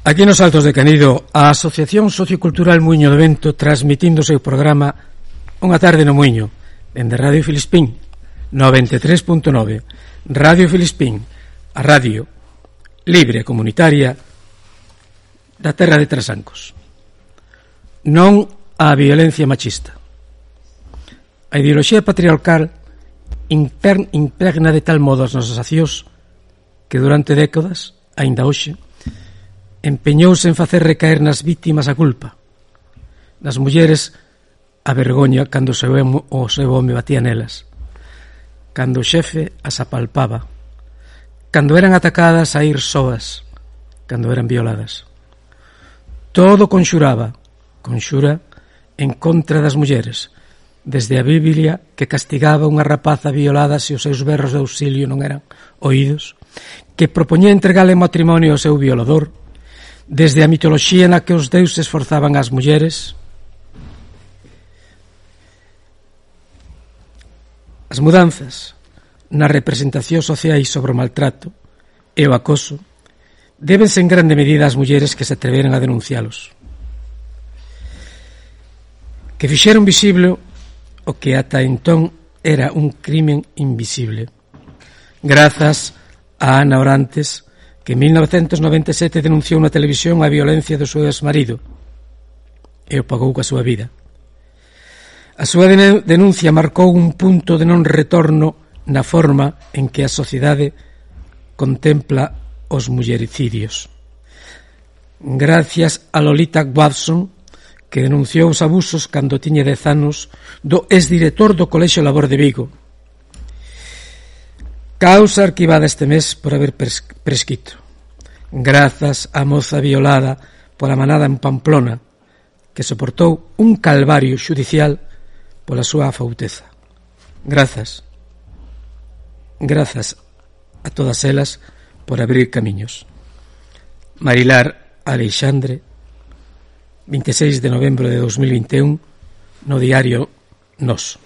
Aquí nos Altos de Canido, a Asociación Sociocultural Muiño de Vento transmitindo o seu programa Unha tarde no Muiño, dende Radio Filispín 93.9. Radio Filispín, a radio libre e comunitaria da terra de Trasancos. Non á violencia machista. A ideoloxía patriarcal impregna de tal modo as nosas accións que durante décadas, aínda hoxe, empeñouse en facer recaer nas vítimas a culpa, nas mulleres a vergoña cando o seu home batía nelas, cando o xefe as apalpaba, cando eran atacadas a ir soas, cando eran violadas. Todo conxura en contra das mulleres, desde a Biblia que castigaba unha rapaza violada se os seus berros de auxilio non eran oídos, que propoñía entregar en matrimonio ao seu violador, desde a mitoloxía na que os deuses forzaban as mulleres. As mudanzas nas representacións sociais sobre o maltrato e o acoso débense en grande medida ás mulleres que se atreveran a denuncialos, que fixeron visible o que ata entón era un crimen invisible. Grazas a Ana Orantes, que en 1997 denunciou na televisión a violencia do seu exmarido e o pagou coa súa vida. A súa denuncia marcou un punto de non retorno na forma en que a sociedade contempla os mullericidios. Gracias a Lolita Watson, que denunciou os abusos cando tiña 10 anos do exdirector do Colexio Labor de Vigo. Causa arquivada este mes por haber prescrito. Grazas á moza violada pola manada en Pamplona, que soportou un calvario xudicial pola súa afauteza. Grazas a todas elas por abrir camiños. Marilar Aleixandre, 26 de novembro de 2021, no diario Nós.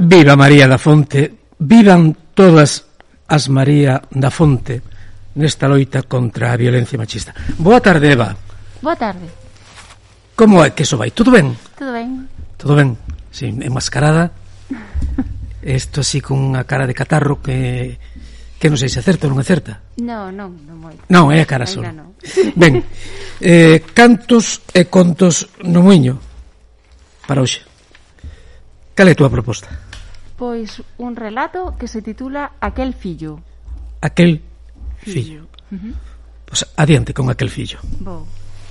Viva María da Fonte, vivan todas as María da Fonte nesta loita contra a violencia machista. Boa tarde, Eva. Boa tarde. Como é que iso vai? Todo ben? Todo ben. Todo ben? Sí, enmascarada. Isto así con unha cara de catarro que non sei se acerta ou non acerta. Non moito. Non, é a cara só. No. Ben, cantos e contos no muiño para hoxe. Cal é a túa proposta? Pois un relato que se titula Aquel fillo. Aquel fillo. Pois adiante con aquel fillo. Bo.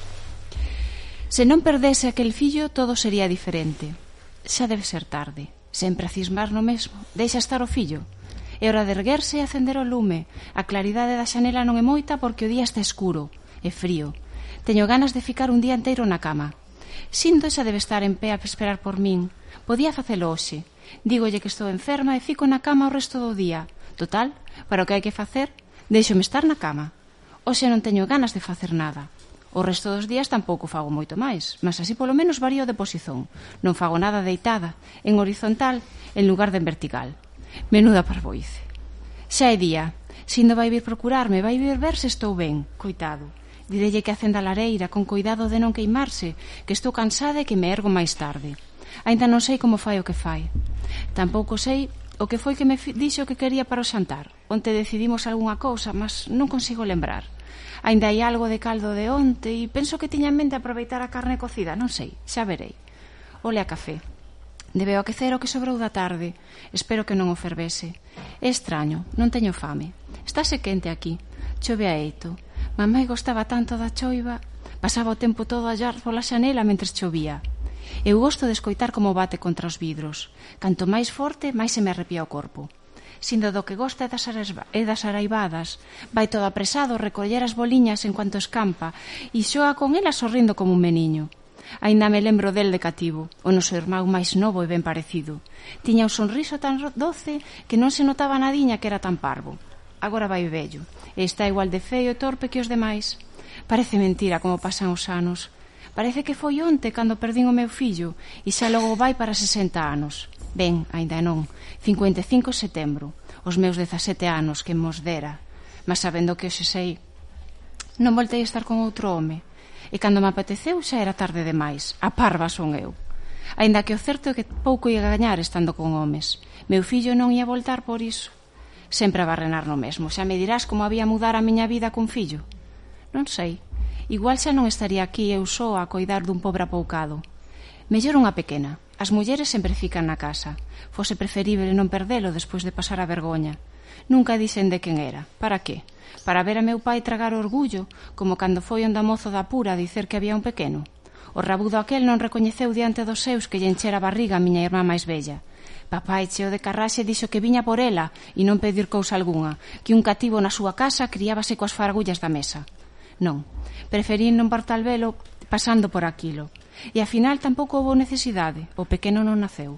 Se non perdese aquel fillo, todo sería diferente. Xa debe ser tarde. Sempre a cismar no mesmo. Deixa estar o fillo. É hora de erguerse e acender o lume. A claridade da xanela non é moita porque o día está escuro e frío. Teño ganas de ficar un día inteiro na cama. Sinto xa debe estar en pé a esperar por min. Podía facelo hoxe. Dígolle que estou enferma e fico na cama o resto do día. Total, para o que hai que facer, deixome estar na cama. Hoxe non teño ganas de facer nada. O resto dos días tampouco fago moito máis, mas así polo menos varío de posición. Non fago nada deitada, en horizontal, en lugar de en vertical. Menuda parvoice. Xa é día. Sindo vai vir procurarme, vai vir ver se estou ben. Coitado. Direlle que acenda a lareira con cuidado de non queimarse, que estou cansada e que me ergo máis tarde. Aínda non sei como fai o que fai. Tampouco sei o que foi que me dixo que quería para o xantar. Onte decidimos algunha cousa, mas non consigo lembrar. Aínda hai algo de caldo de onte e penso que tiña en mente aproveitar a carne cocida, non sei, xa verei. Ole a café. Debeo aquecer o que sobrou da tarde. Espero que non o fervese. É extraño, non teño fame. Estáse quente aquí. Chove a eito. Mamai gostaba tanto da choiva. Pasaba o tempo todo a ollar pola xanela mentres chovía. Eu gosto de escoitar como bate contra os vidros. Canto máis forte, máis se me arrepía o corpo. Sindo do que gosta é das araibadas. Vai todo apresado recoller as boliñas en cuanto escampa e xoa con elas sorrindo como un meniño. Aínda me lembro del de cativo, o noso irmán máis novo e ben parecido. Tiña un sonriso tan doce que non se notaba nadiña que era tan parvo. Agora vai vello, e está igual de feo e torpe que os demais. Parece mentira como pasan os anos. Parece que foi onte cando perdín o meu fillo e xa logo vai para 60 anos. Ben, aínda non, 55 de setembro, os meus 17 anos que mos dera. Mas sabendo que hoxe sei, non voltei a estar con outro home. E cando me apeteceu xa era tarde demais. A parva son eu. Aínda que o certo é que pouco ia gañar estando con homes. Meu fillo non ia voltar por iso. Sempre a barrenar no mesmo. Xa me dirás como había mudar a miña vida con fillo. Non sei. Igual xa non estaría aquí eu só a coidar dun pobre apoucado. Mellor unha pequena. As mulleres sempre fican na casa. Fose preferible non perdelo despois de pasar a vergoña. Nunca dixen de quen era. Para que? Para ver a meu pai tragar orgullo, como cando foi onde a mozo da pura a dicer que había un pequeno. O rabudo aquel non recoñeceu diante dos seus que lle enchera a barriga a miña irmá máis bella. Papai, cheo de carraxe, dixo que viña por ela e non pedir cousa algunha, que un cativo na súa casa criábase coas fargullas da mesa. Non, preferín non partar velo pasando por aquilo. E ao final tampouco houve necesidade, o pequeno non naceu.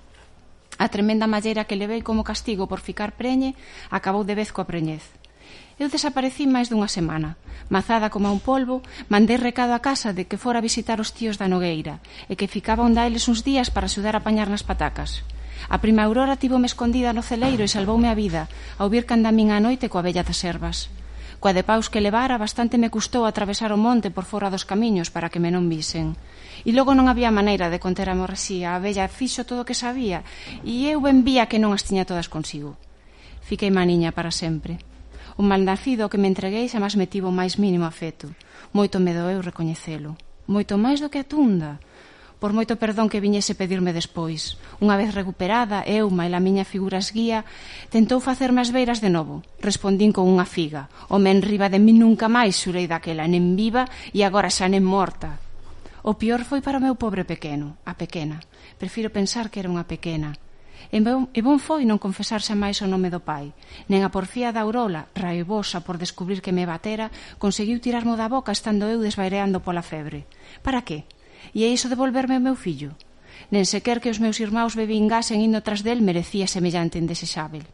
A tremenda malleira que levei como castigo por ficar preñe acabou de vez coa preñez. Eu desaparecí máis dunha semana. Mazada como un polvo, mandei recado a casa de que fora a visitar os tíos da Nogueira e que ficaba onde eles uns días para axudar a apañar nas patacas. A prima Aurora tivome escondida no celeiro e salvoume a vida ao vir canda min á noite coa vella das ervas. Coa de paus que levara, bastante me custou atravesar o monte por fora dos camiños para que me non visen. E logo non había maneira de conter a morrexía. A vella fixo todo o que sabía e eu ben vía que non as tiña todas consigo. Fiquei maniña para sempre. O malnacido que me entreguei xa máis me tivo máis mínimo afeto. Moito me doeu recoñecelo. Moito máis do que a tunda. Por moito perdón que viñese pedirme despois. Unha vez recuperada, eu, maila a miña figura esguía, tentou facerme as beiras de novo. Respondín con unha figa. Home enriba de mí nunca máis xurei daquela, nen viva e agora xa nen morta. O pior foi para o meu pobre pequeno, a pequena. Prefiro pensar que era unha pequena. E bon foi non confesar xa máis o nome do pai. Nen a porfía da Aurola, raivosa por descubrir que me batera, conseguiu tirarmo da boca estando eu desvaireando pola febre. Para que? E é iso de volverme o meu fillo? Nen sequer que os meus irmáus me vingasen indo tras del merecía semellante indesexável.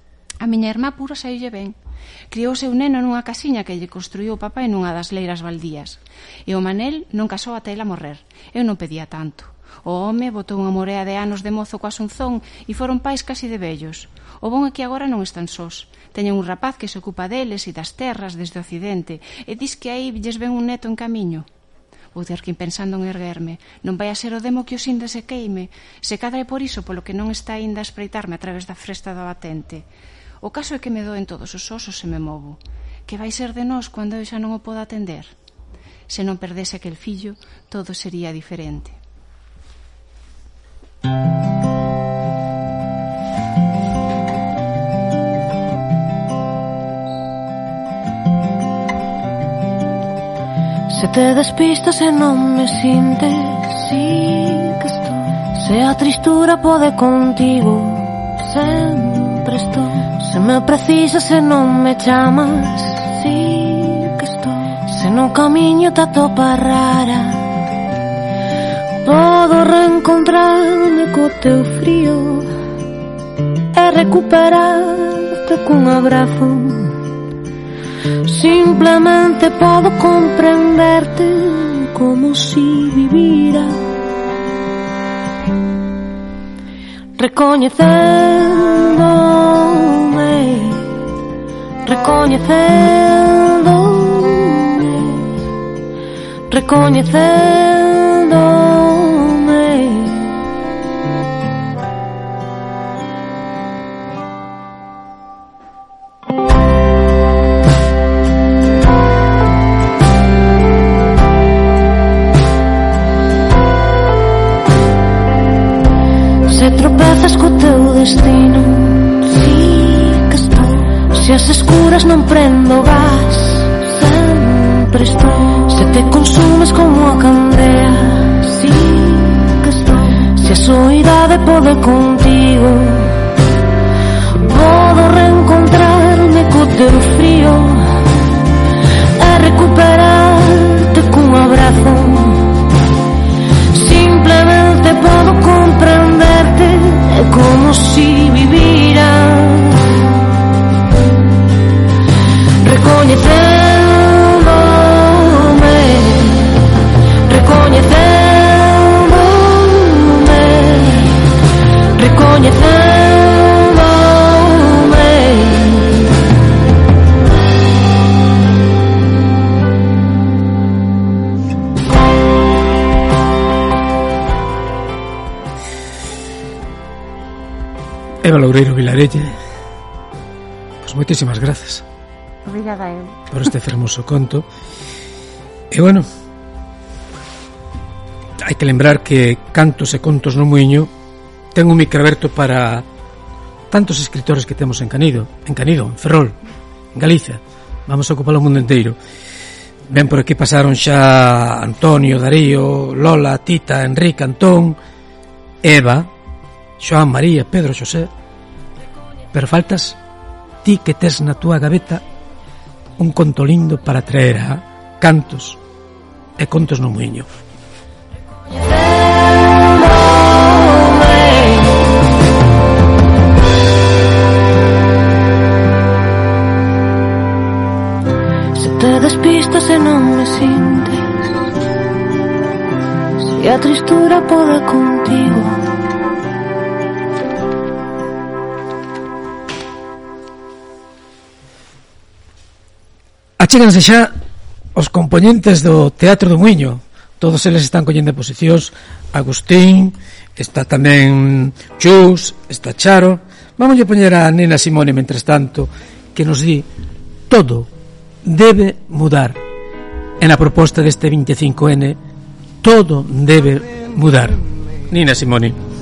A miña irmá pura saílle ben. Criou seu neno nunha casiña que lle construiu o papai nunha das leiras baldías. E o Manel non casou até ela morrer. Eu non pedía tanto. O home botou unha morea de anos de mozo co Asunzón e foron pais casi de vellos. O bon é que agora non están sós. Teñen un rapaz que se ocupa deles e das terras desde o occidente e dis que aí lles ven un neto en camiño. Vou ter que ir pensando en erguerme. Non vai a ser o demo que os inda se queime. Se cadra é por iso polo que non está aínda a espreitarme a través da fresta do batente. O caso é que me doen todos os osos e me movo. Que vai ser de nós cando eu xa non o poda atender? Se non perdese aquel fillo, todo sería diferente. Se te despistas e non me sintes, sí que estou. Se a tristura pode contigo, sempre estou. Se me precisas e non me chamas, sí que estou. Se no camiño te atopa rara, podo reencontrarme co teu frío e recuperarte cun abrazo. Simplemente podo comprenderte como si vivira, recoñecéndome, recoñecéndome, recoñecéndome. Se tropezas co teu destino, sí que estou. Se as escuras non prendo gas, sempre estou. Se te consumes como a candea, sí que estou. Se a soidade pode contigo, podo reencontrarme co teu frío e recuperarte cun abrazo. Simplemente podo comprenderte como si vivira, recoñecéndome, recoñecéndome, recoñecéndome. Eva Loureiro Vilarelle, pois moitísimas grazas. Obrigada a eu por este fermoso conto. E bueno, hai que lembrar que Cantos e Contos no Muiño ten un micro aberto para tantos escritores que temos en Canido, en Ferrol, en Galicia. Vamos a ocupar o mundo inteiro. Ben, por aquí pasaron xa Antonio, Darío, Lola, Tita, Enrique, Antón, Eva, Xoán, María, Pedro, Xosé. Pero faltas ti que tes na túa gaveta un conto lindo para traer a Cantos e Contos no Muiño. Se te despistas e non me sintes, se a tristura pode contigo. Achéganse xa os componentes do Teatro do Muiño. Todos eles están collendo posicións. Agustín, está tamén Chus, está Charo. Vamos a poñer a Nina Simone, mentres tanto, que nos di todo debe mudar. En a proposta deste 25N, todo debe mudar. Nina Simone.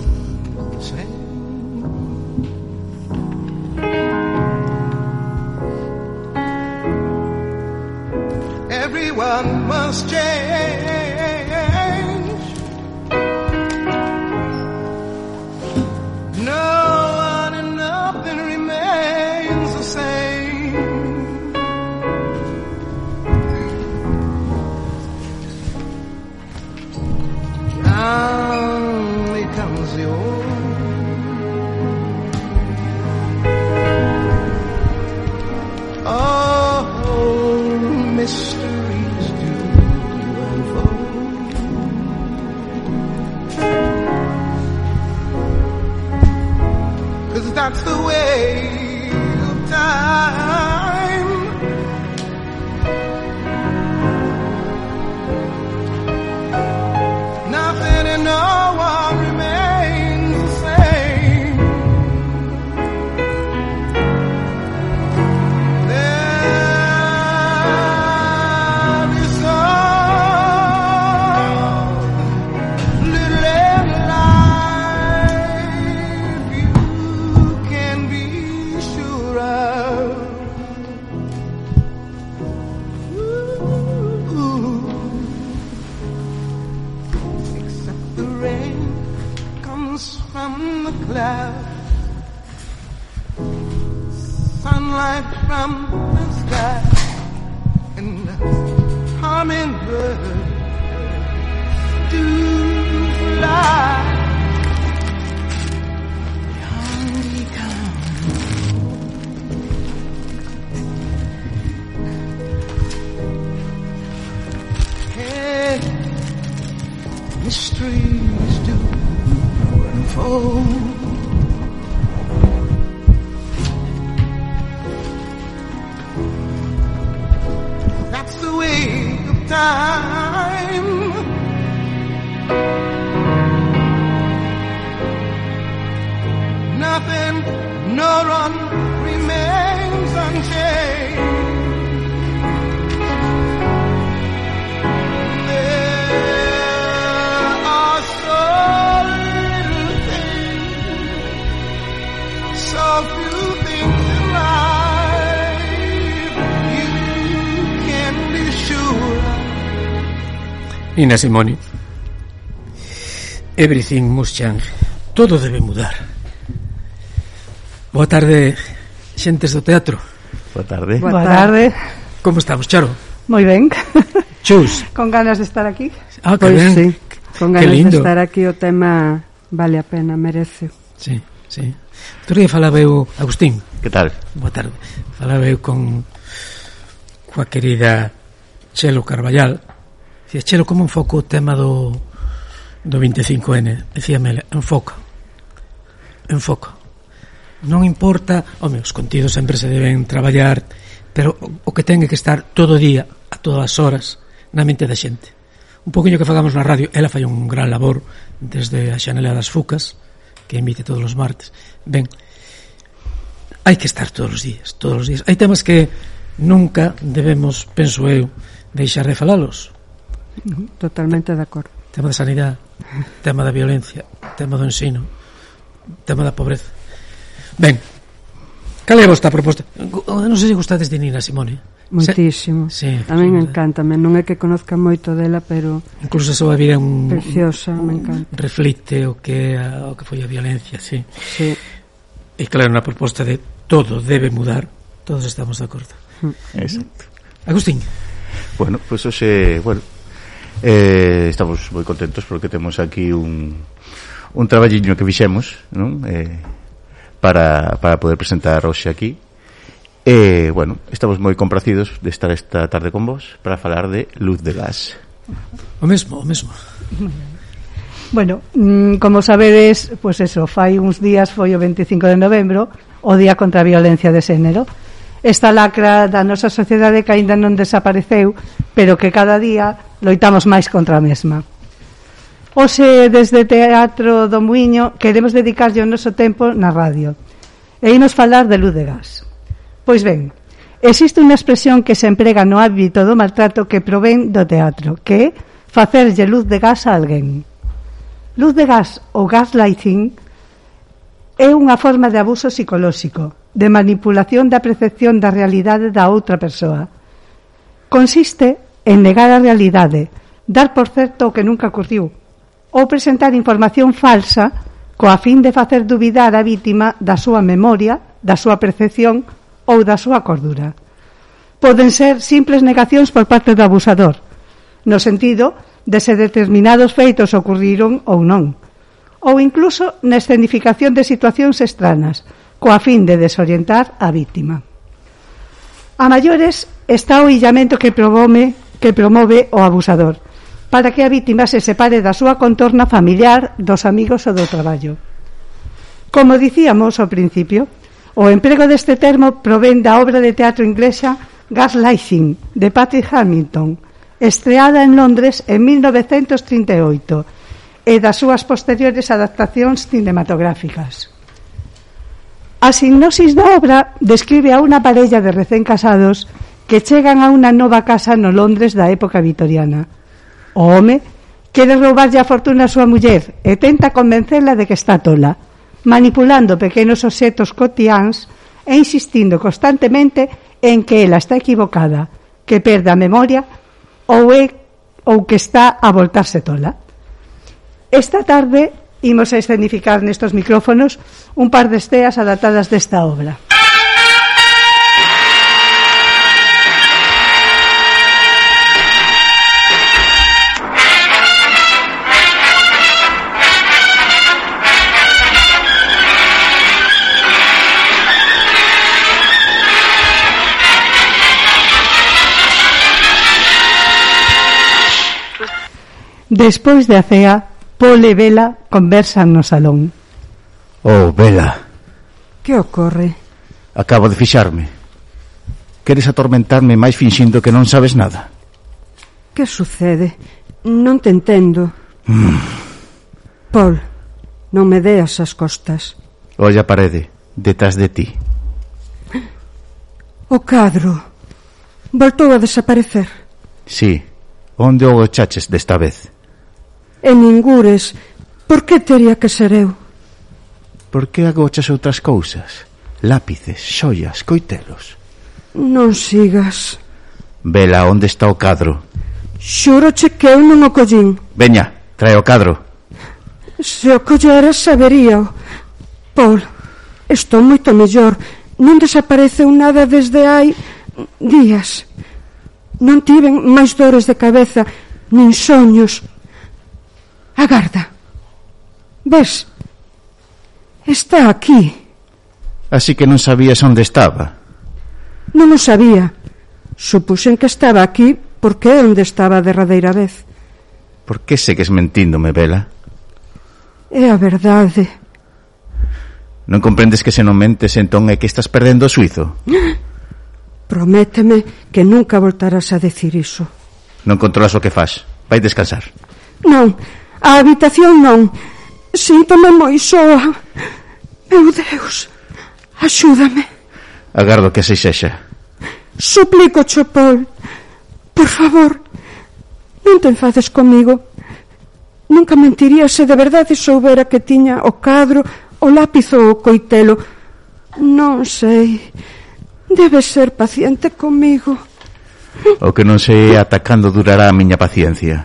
Everyone must change. No one and nothing remains the same. Down becomes the old. Oh, mysteries do unfold. That's the way of time. Nothing and no one remains the same. There is so little in life you can be sure of. Ooh. Except the rain comes from the clouds, sunlight from the sky, and the hummingbird do fly. Hungry come. Hey, mysteries do unfold. That's the way of time. Nothing, no one remains unchanged. There are so little things, so few things in life you can be sure of. Nina Simone. Everything must change. Todo debe mudar. Boa tarde, xentes do teatro. Boa tarde. Boa tarde. Como estamos, Charo? Moi ben. Chus. Con ganas de estar aquí. Ah, que Pois ben. sí, con Que ganas de lindo. estar aquí. O tema vale a pena, merece. Sí, sí. Outro día falaba eu, Agustín. Que tal? Boa tarde. Falaba eu coa querida Chelo Carballal. Dicía, Chelo, como enfoco o tema do 25N? Dicíame, enfoca. Non importa, home, os contidos sempre se deben traballar, pero o que ten que estar todo o día, a todas as horas, na mente da xente. Un poquinho que fagamos na radio, ela fai un gran labor desde a Xanela das Fucas, que emite todos os martes. Ben, hai que estar todos os días. Hai temas que nunca debemos, penso eu, deixar de falalos. Totalmente de acordo. Tema da sanidade, tema da violencia, tema do ensino, tema da pobreza. Ben, cal é a vosta proposta? Non sei se gustades de Nina Simone. Moitísimo. Sí, a min sí. encántame. Non é que conozca moito dela, pero Incluso a súa vida é un preciosa, me encanta. reflite o que foi a violencia, sí. Sí. E claro, na proposta de todo debe mudar, todos estamos de acordo. Exacto. Agustín. Bueno, pues hoxe, estamos moi contentos porque temos aquí un traballiño que fixemos, non? Para poder presentar hoxe aquí. Estamos moi compracidos de estar esta tarde con vos para falar de Luz de Gas. O mesmo. Bueno, como sabedes, pues eso, fai uns días foi o 25 de novembro, o Día contra a Violencia de Xénero. Esta lacra da nosa sociedade que aínda non desapareceu, pero que cada día loitamos máis contra a mesma. Hoxe, desde Teatro do Muiño, queremos dedicarlle o noso tempo na radio. E imos falar de Luz de Gas. Pois ben, existe unha expresión que se emprega no ámbito do maltrato que provén do teatro, que é facerlle luz de gas a alguén. Luz de gas ou gaslighting é unha forma de abuso psicolóxico, de manipulación da percepción da realidade da outra persoa. Consiste en negar a realidade, dar por certo o que nunca ocorriu, ou presentar información falsa coa fin de facer dubidar a vítima da súa memoria, da súa percepción ou da súa cordura. Poden ser simples negacións por parte do abusador, no sentido de se determinados feitos ocurriron ou non, ou incluso na escenificación de situacións extranas, coa fin de desorientar a vítima. A maiores está o illamento que promove o abusador, para que a vítima se separe da súa contorna familiar, dos amigos ou do traballo. Como dicíamos ao principio, o emprego deste termo provén da obra de teatro inglesa Gaslighting, de Patrick Hamilton, estreada en Londres en 1938, e das súas posteriores adaptacións cinematográficas. A sinopsis da obra describe a unha parella de recén casados que chegan a unha nova casa no Londres da época vitoriana. O home quere roubarlle a fortuna a súa muller e tenta convencela de que está tola, manipulando pequenos obxectos cotiáns e insistindo constantemente en que ela está equivocada, que perde a memoria ou que está a voltarse tola. Esta tarde imos a escenificar nestos micrófonos un par de esteas adaptadas desta obra. Despois de a cea, Paul e Bela conversan no salón. Oh, Bela. Que ocorre? Acabo de fixarme. Queres atormentarme máis finxindo que non sabes nada? Que sucede? Non te entendo. Paul, non me deas as costas. Olla a parede, detrás de ti. O cadro voltou a desaparecer. Sí, onde o chaches desta vez? E ningures, por que teria que ser eu? Por que agochas outras cousas? Lápices, xoias, coitelos. Non sigas. Vela, onde está o cadro? Xúroche que eu non o collín. Veña, trae o cadro. Se o colleras saberíao. Paul, estou moito mellor. Non desapareceu nada desde hai días. Non tiven máis dores de cabeza, nin soños. Agarda. Ves? Está aquí. Así que non sabías onde estaba. Non o sabía. Supuxen que estaba aquí porque é onde estaba a derradeira vez. Por que segues mentíndome, Bela? É a verdade. Non comprendes que se non mentes entón é que estás perdendo o suizo? Prométeme que nunca voltarás a decir iso. Non controlas o que fas. Vai descansar. Non, a habitación non. Síntome moi soa. Meu Deus, axúdame. Agardo que así sexa. Suplico, Paul. Por favor, non te enfades comigo. Nunca mentiría se de verdade soubera que tiña o cadro, o lápiz ou o coitelo. Non sei. Debes ser paciente comigo. O que non sei ata cando durará a miña paciencia.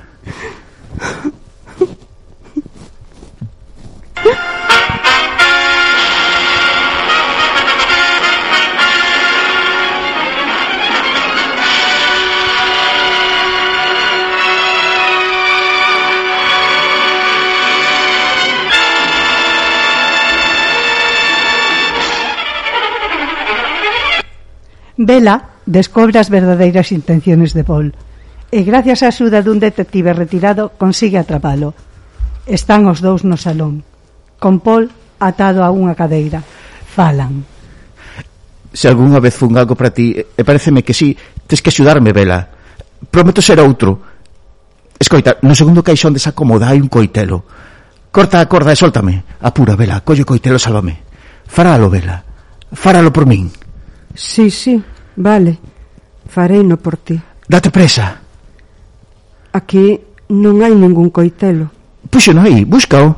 Bela descobre as verdadeiras intenciones de Paul e gracias á axuda dun detective retirado consigue atrapalo. Están os dous no salón, con Paul atado a unha cadeira. Falan. Se algunha vez fun algo para ti, e pareceme que sí, tes que axudarme, Bela. Prometo ser outro. Escoita, no segundo caixón desa cómoda hai un coitelo. Corta a corda e soltame. Apura, Bela, colle o coitelo, sálvame. Faralo, Bela. Faralo por min. Sí, vale. Fareino por ti. Date presa. Aquí non hai ningún coitelo. Puxo non hai, búscao.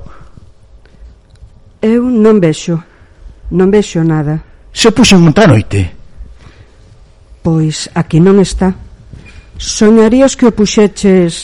Eu non vexo nada. Se puxo en outra noite. Pois aquí non está. Soñarías que o puxeches.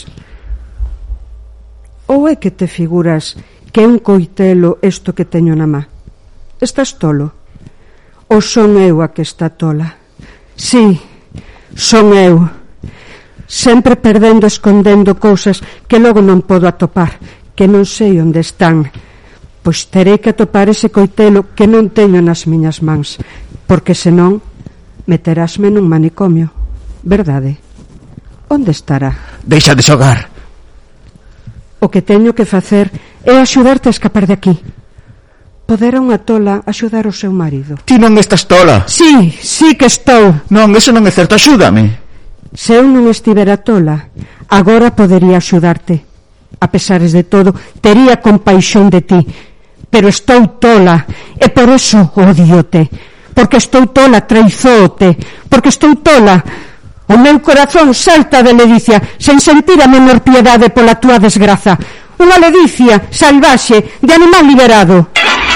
Ou é que te figuras que é un coitelo isto que teño na má? Estás tolo? Ou son eu a que está tola? Sí, son eu. Sempre perdendo, escondendo cousas que logo non podo atopar, que non sei onde están. Pois terei que atopar ese coitelo que non teño nas miñas mans, porque senón meterásme nun manicomio, verdade? Onde estará? Deixa de xogar. O que teño que facer é axudarte a escapar de aquí. Podera unha tola axudar o seu marido. Ti non estás tola. Sí, sí que estou. Non, eso non é certo, axúdame. Se eu non estivera tola, agora podería axudarte. A pesares de todo, tería compaixón de ti. Pero estou tola, e por eso odiote. Porque estou tola, traizóote. Porque estou tola. O meu corazón salta de ledicia, sen sentir a menor piedade pola túa desgraza. Unha ledicia salvaxe, de animal liberado.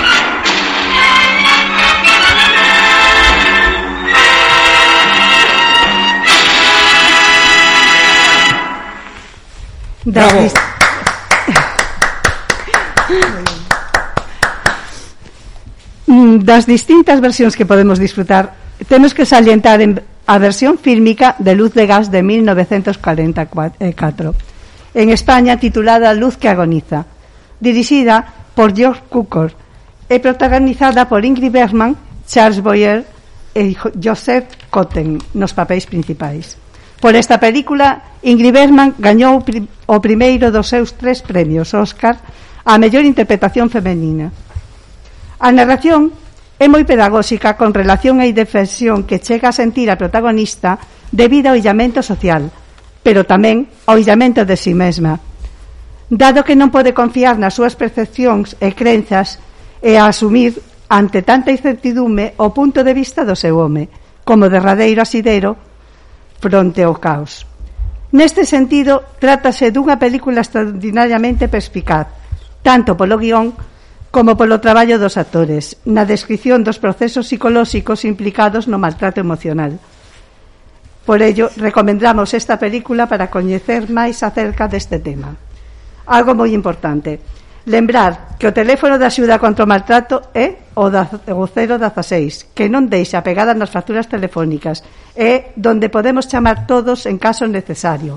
Das distintas versións que podemos disfrutar, temos que salientar a versión fílmica de Luz de Gas de 1944, en España, titulada Luz que agoniza, dirixida por George Cukor e protagonizada por Ingrid Bergman, Charles Boyer e Joseph Cotten nos papéis principais. Por esta película, Ingrid Bergman gañou o primeiro dos seus 3 premios Óscar á mellor interpretación femenina. A narración é moi pedagóxica con relación á indefensión que chega a sentir a protagonista debido ao illamento social, pero tamén ao illamento de si mesma. Dado que non pode confiar nas súas percepcións e crenzas e a asumir ante tanta incertidume o punto de vista do seu home, como derradeiro asidero fronte ao caos. Neste sentido, trátase dunha película extraordinariamente perspicaz, tanto polo guión como polo traballo dos actores, na descripción dos procesos psicolóxicos implicados no maltrato emocional. Por ello, recomendamos esta película para coñecer máis acerca deste tema. Algo moi importante, lembrar que o teléfono de axuda contra o maltrato é o 016, que non deixa pegada nas facturas telefónicas, é donde podemos chamar todos en caso necesario.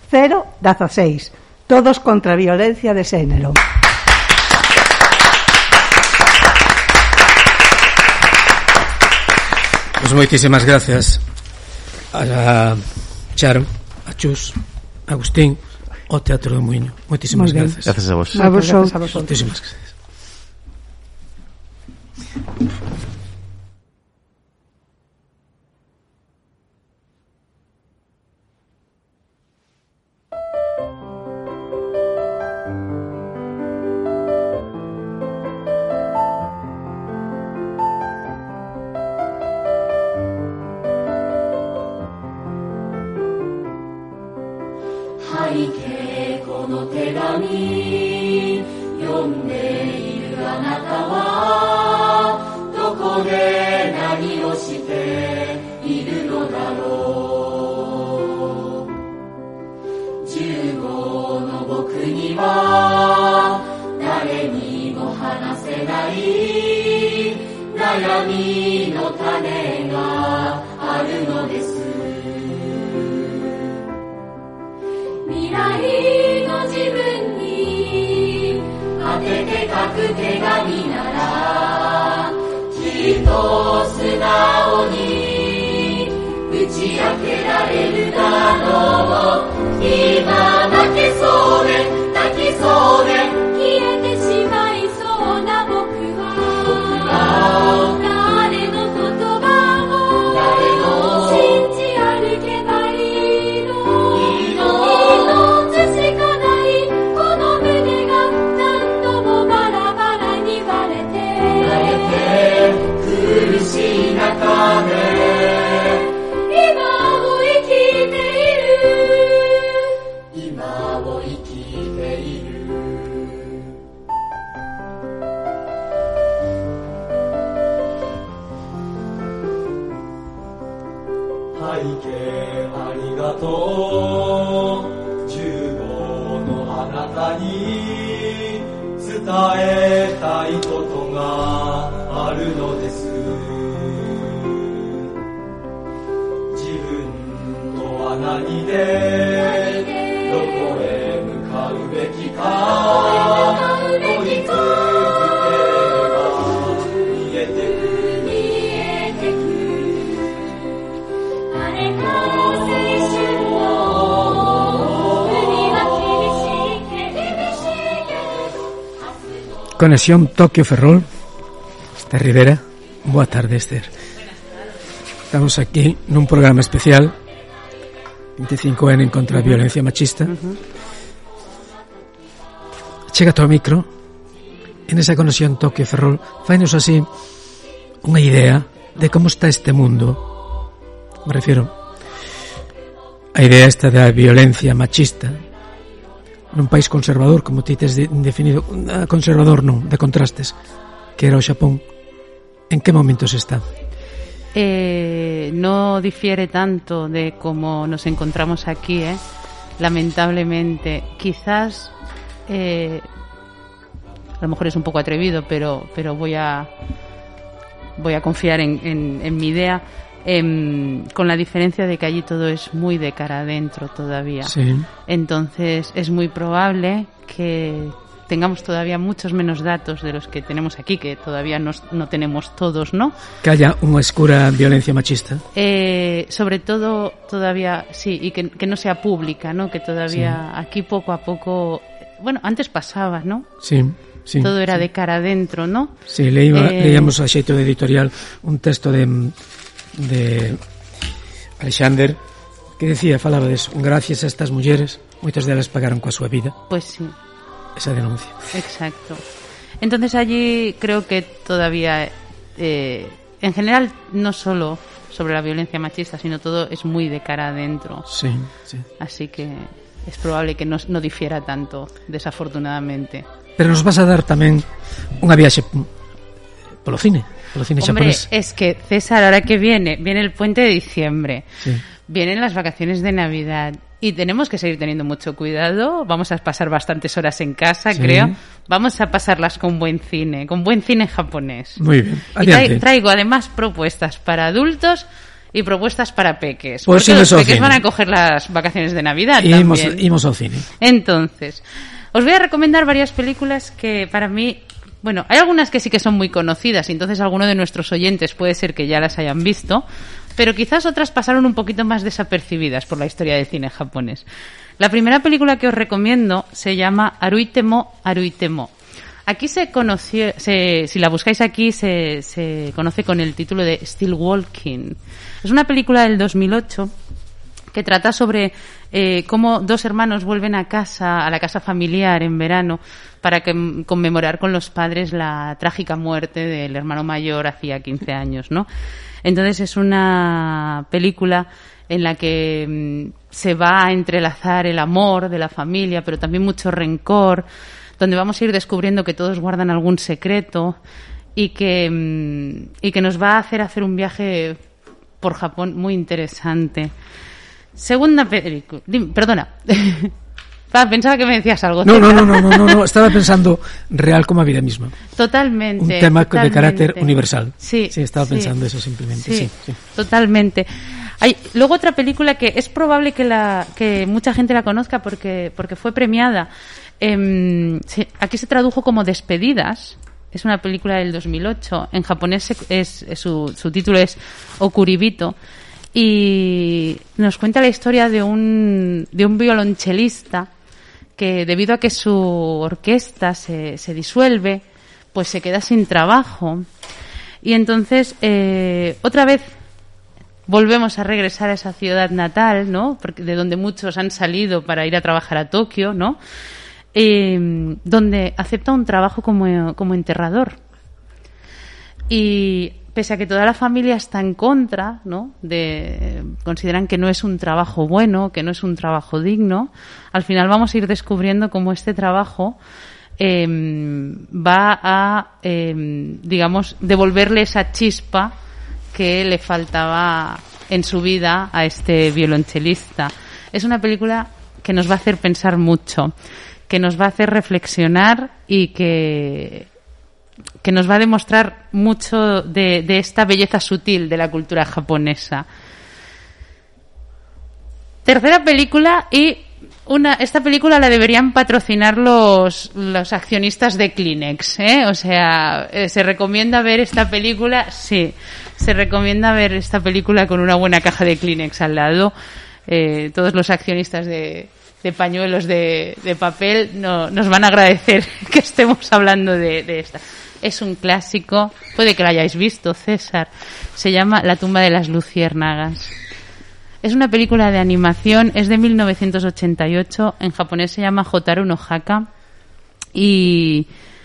016, todos contra a violencia de xénero. Pois moitísimas gracias a Charo, a Chus, a Agustín, ao Teatro do Muiño. Moitísimas gracias. Gracias a vos. A vos. Moitísimas gracias. Conexión Tokio Ferrol Esther Rivera, boa tarde, Esther. Estamos aquí nun programa especial 25N en contra a violencia machista. Chega ao micro en esa conexión Tokio-Ferrol, fainos así unha idea de como está este mundo. Me refiero a idea esta da violencia machista nun país conservador, como ti tes definido, conservador non, de contrastes, que era o Xapón. En que momentos está? No difiere tanto de cómo nos encontramos aquí, lamentablemente. Quizás a lo mejor es un poco atrevido, pero voy a confiar en mi idea, con la diferencia de que allí todo es muy de cara adentro todavía. Sí. Entonces es muy probable que tengamos todavía muchos menos datos de los que tenemos aquí, que todavía no tenemos todos, ¿no? Que haya unha escura violencia machista. Sobre todo todavía, sí, y que no sea pública, ¿no? Que todavía aquí poco a poco, bueno, antes pasaba, ¿no? Sí. Sí, todo era sí. de cara adentro, ¿no? Sí, leíamos a xeito de editorial un texto de Alexander que decía, falaba de eso, gracias a estas mulleres, moitas delas pagaron coa súa vida. Pues sí. Esa denuncia. Exacto. Entonces allí creo que todavía, en general, no solo sobre la violencia machista, sino todo es muy de cara adentro. Sí, sí. Así que es probable que no difiera tanto, desafortunadamente. Pero nos vas a dar tamén unha viaxe polo cine Hombre, xaponés. es que César, ahora que viene el puente de diciembre, Sí. vienen las vacaciones de Navidad y tenemos que seguir teniendo mucho cuidado. Vamos a pasar bastantes horas en casa, Sí. creo. Vamos a pasarlas con buen cine japonés. Muy bien, Y adiante. traigo además propuestas para adultos y propuestas para peques. Pues porque los imos ao peques cine. van a coger las vacaciones de Navidad Imos también. ao cine. Entonces, os voy a recomendar varias películas que para mí, bueno, hay algunas que sí que son muy conocidas y entonces alguno de nuestros oyentes puede ser que ya las hayan visto, pero quizás otras pasaron un poquito más desapercibidas por la historia del cine japonés. La primera película que os recomiendo se llama Aruitemo, Aruitemo. Aquí se conoció, si la buscáis aquí, se conoce con el título de Still Walking. Es una película del 2008 que trata sobre cómo dos hermanos vuelven a la casa familiar en verano para conmemorar con los padres la trágica muerte del hermano mayor hacía 15 años, ¿no? Entonces es una película en la que se va a entrelazar el amor de la familia, pero también mucho rencor, donde vamos a ir descubriendo que todos guardan algún secreto y que nos va a hacer un viaje por Japón muy interesante. Segunda película. Perdona. Pensaba que me decías algo. No, estaba pensando real como a vida misma. Totalmente. Un tema de carácter universal. Sí, estaba pensando eso simplemente. Sí. Totalmente. Hay luego otra película que es probable que mucha gente la conozca porque fue premiada. Aquí se tradujo como Despedidas. Es una película del 2008. En japonés su título es Okuribito. Y nos cuenta la historia de un violonchelista que, debido a que su orquesta se disuelve, pues se queda sin trabajo. Y entonces, otra vez volvemos a regresar a esa ciudad natal, ¿no? Porque de donde muchos han salido para ir a trabajar a Tokio, ¿no? Donde acepta un trabajo como enterrador. Y pese a que toda la familia está en contra, ¿no? Consideran que no es un trabajo bueno, que no es un trabajo digno, al final vamos a ir descubriendo cómo este trabajo va a, digamos, devolverle esa chispa que le faltaba en su vida a este violonchelista. Es una película que nos va a hacer pensar mucho, que nos va a hacer reflexionar y que nos va a demostrar mucho de esta belleza sutil de la cultura japonesa. Tercera película, esta película la deberían patrocinar los accionistas de Kleenex, ¿eh? O sea, se recomienda ver esta película, sí, se recomienda ver esta película con una buena caja de Kleenex al lado. Todos los accionistas de pañuelos de papel, nos van a agradecer que estemos hablando de esta. Es un clásico, puede que lo hayáis visto, César. Se llama La tumba de las luciérnagas. Es una película de animación, es de 1988, en japonés se llama Hotaru no Haka y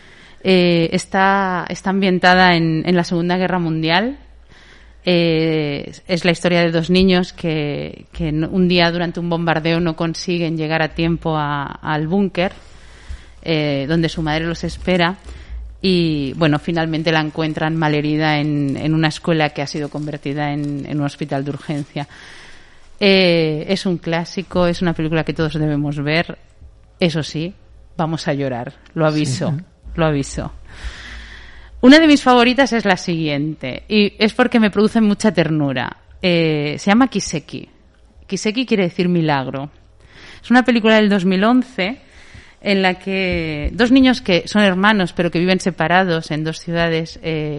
está ambientada en la Segunda Guerra Mundial. Es la historia de dos niños que un día durante un bombardeo no consiguen llegar a tiempo al búnker donde su madre los espera y bueno, finalmente la encuentran malherida en una escuela que ha sido convertida en un hospital de urgencia. Es un clásico, es una película que todos debemos ver. Eso sí, vamos a llorar, lo aviso, sí. Lo aviso. Una de mis favoritas es la siguiente, y es porque me produce mucha ternura. Se llama Kiseki. Kiseki quiere decir milagro. Es una película del 2011 en la que dos niños que son hermanos pero que viven separados en dos ciudades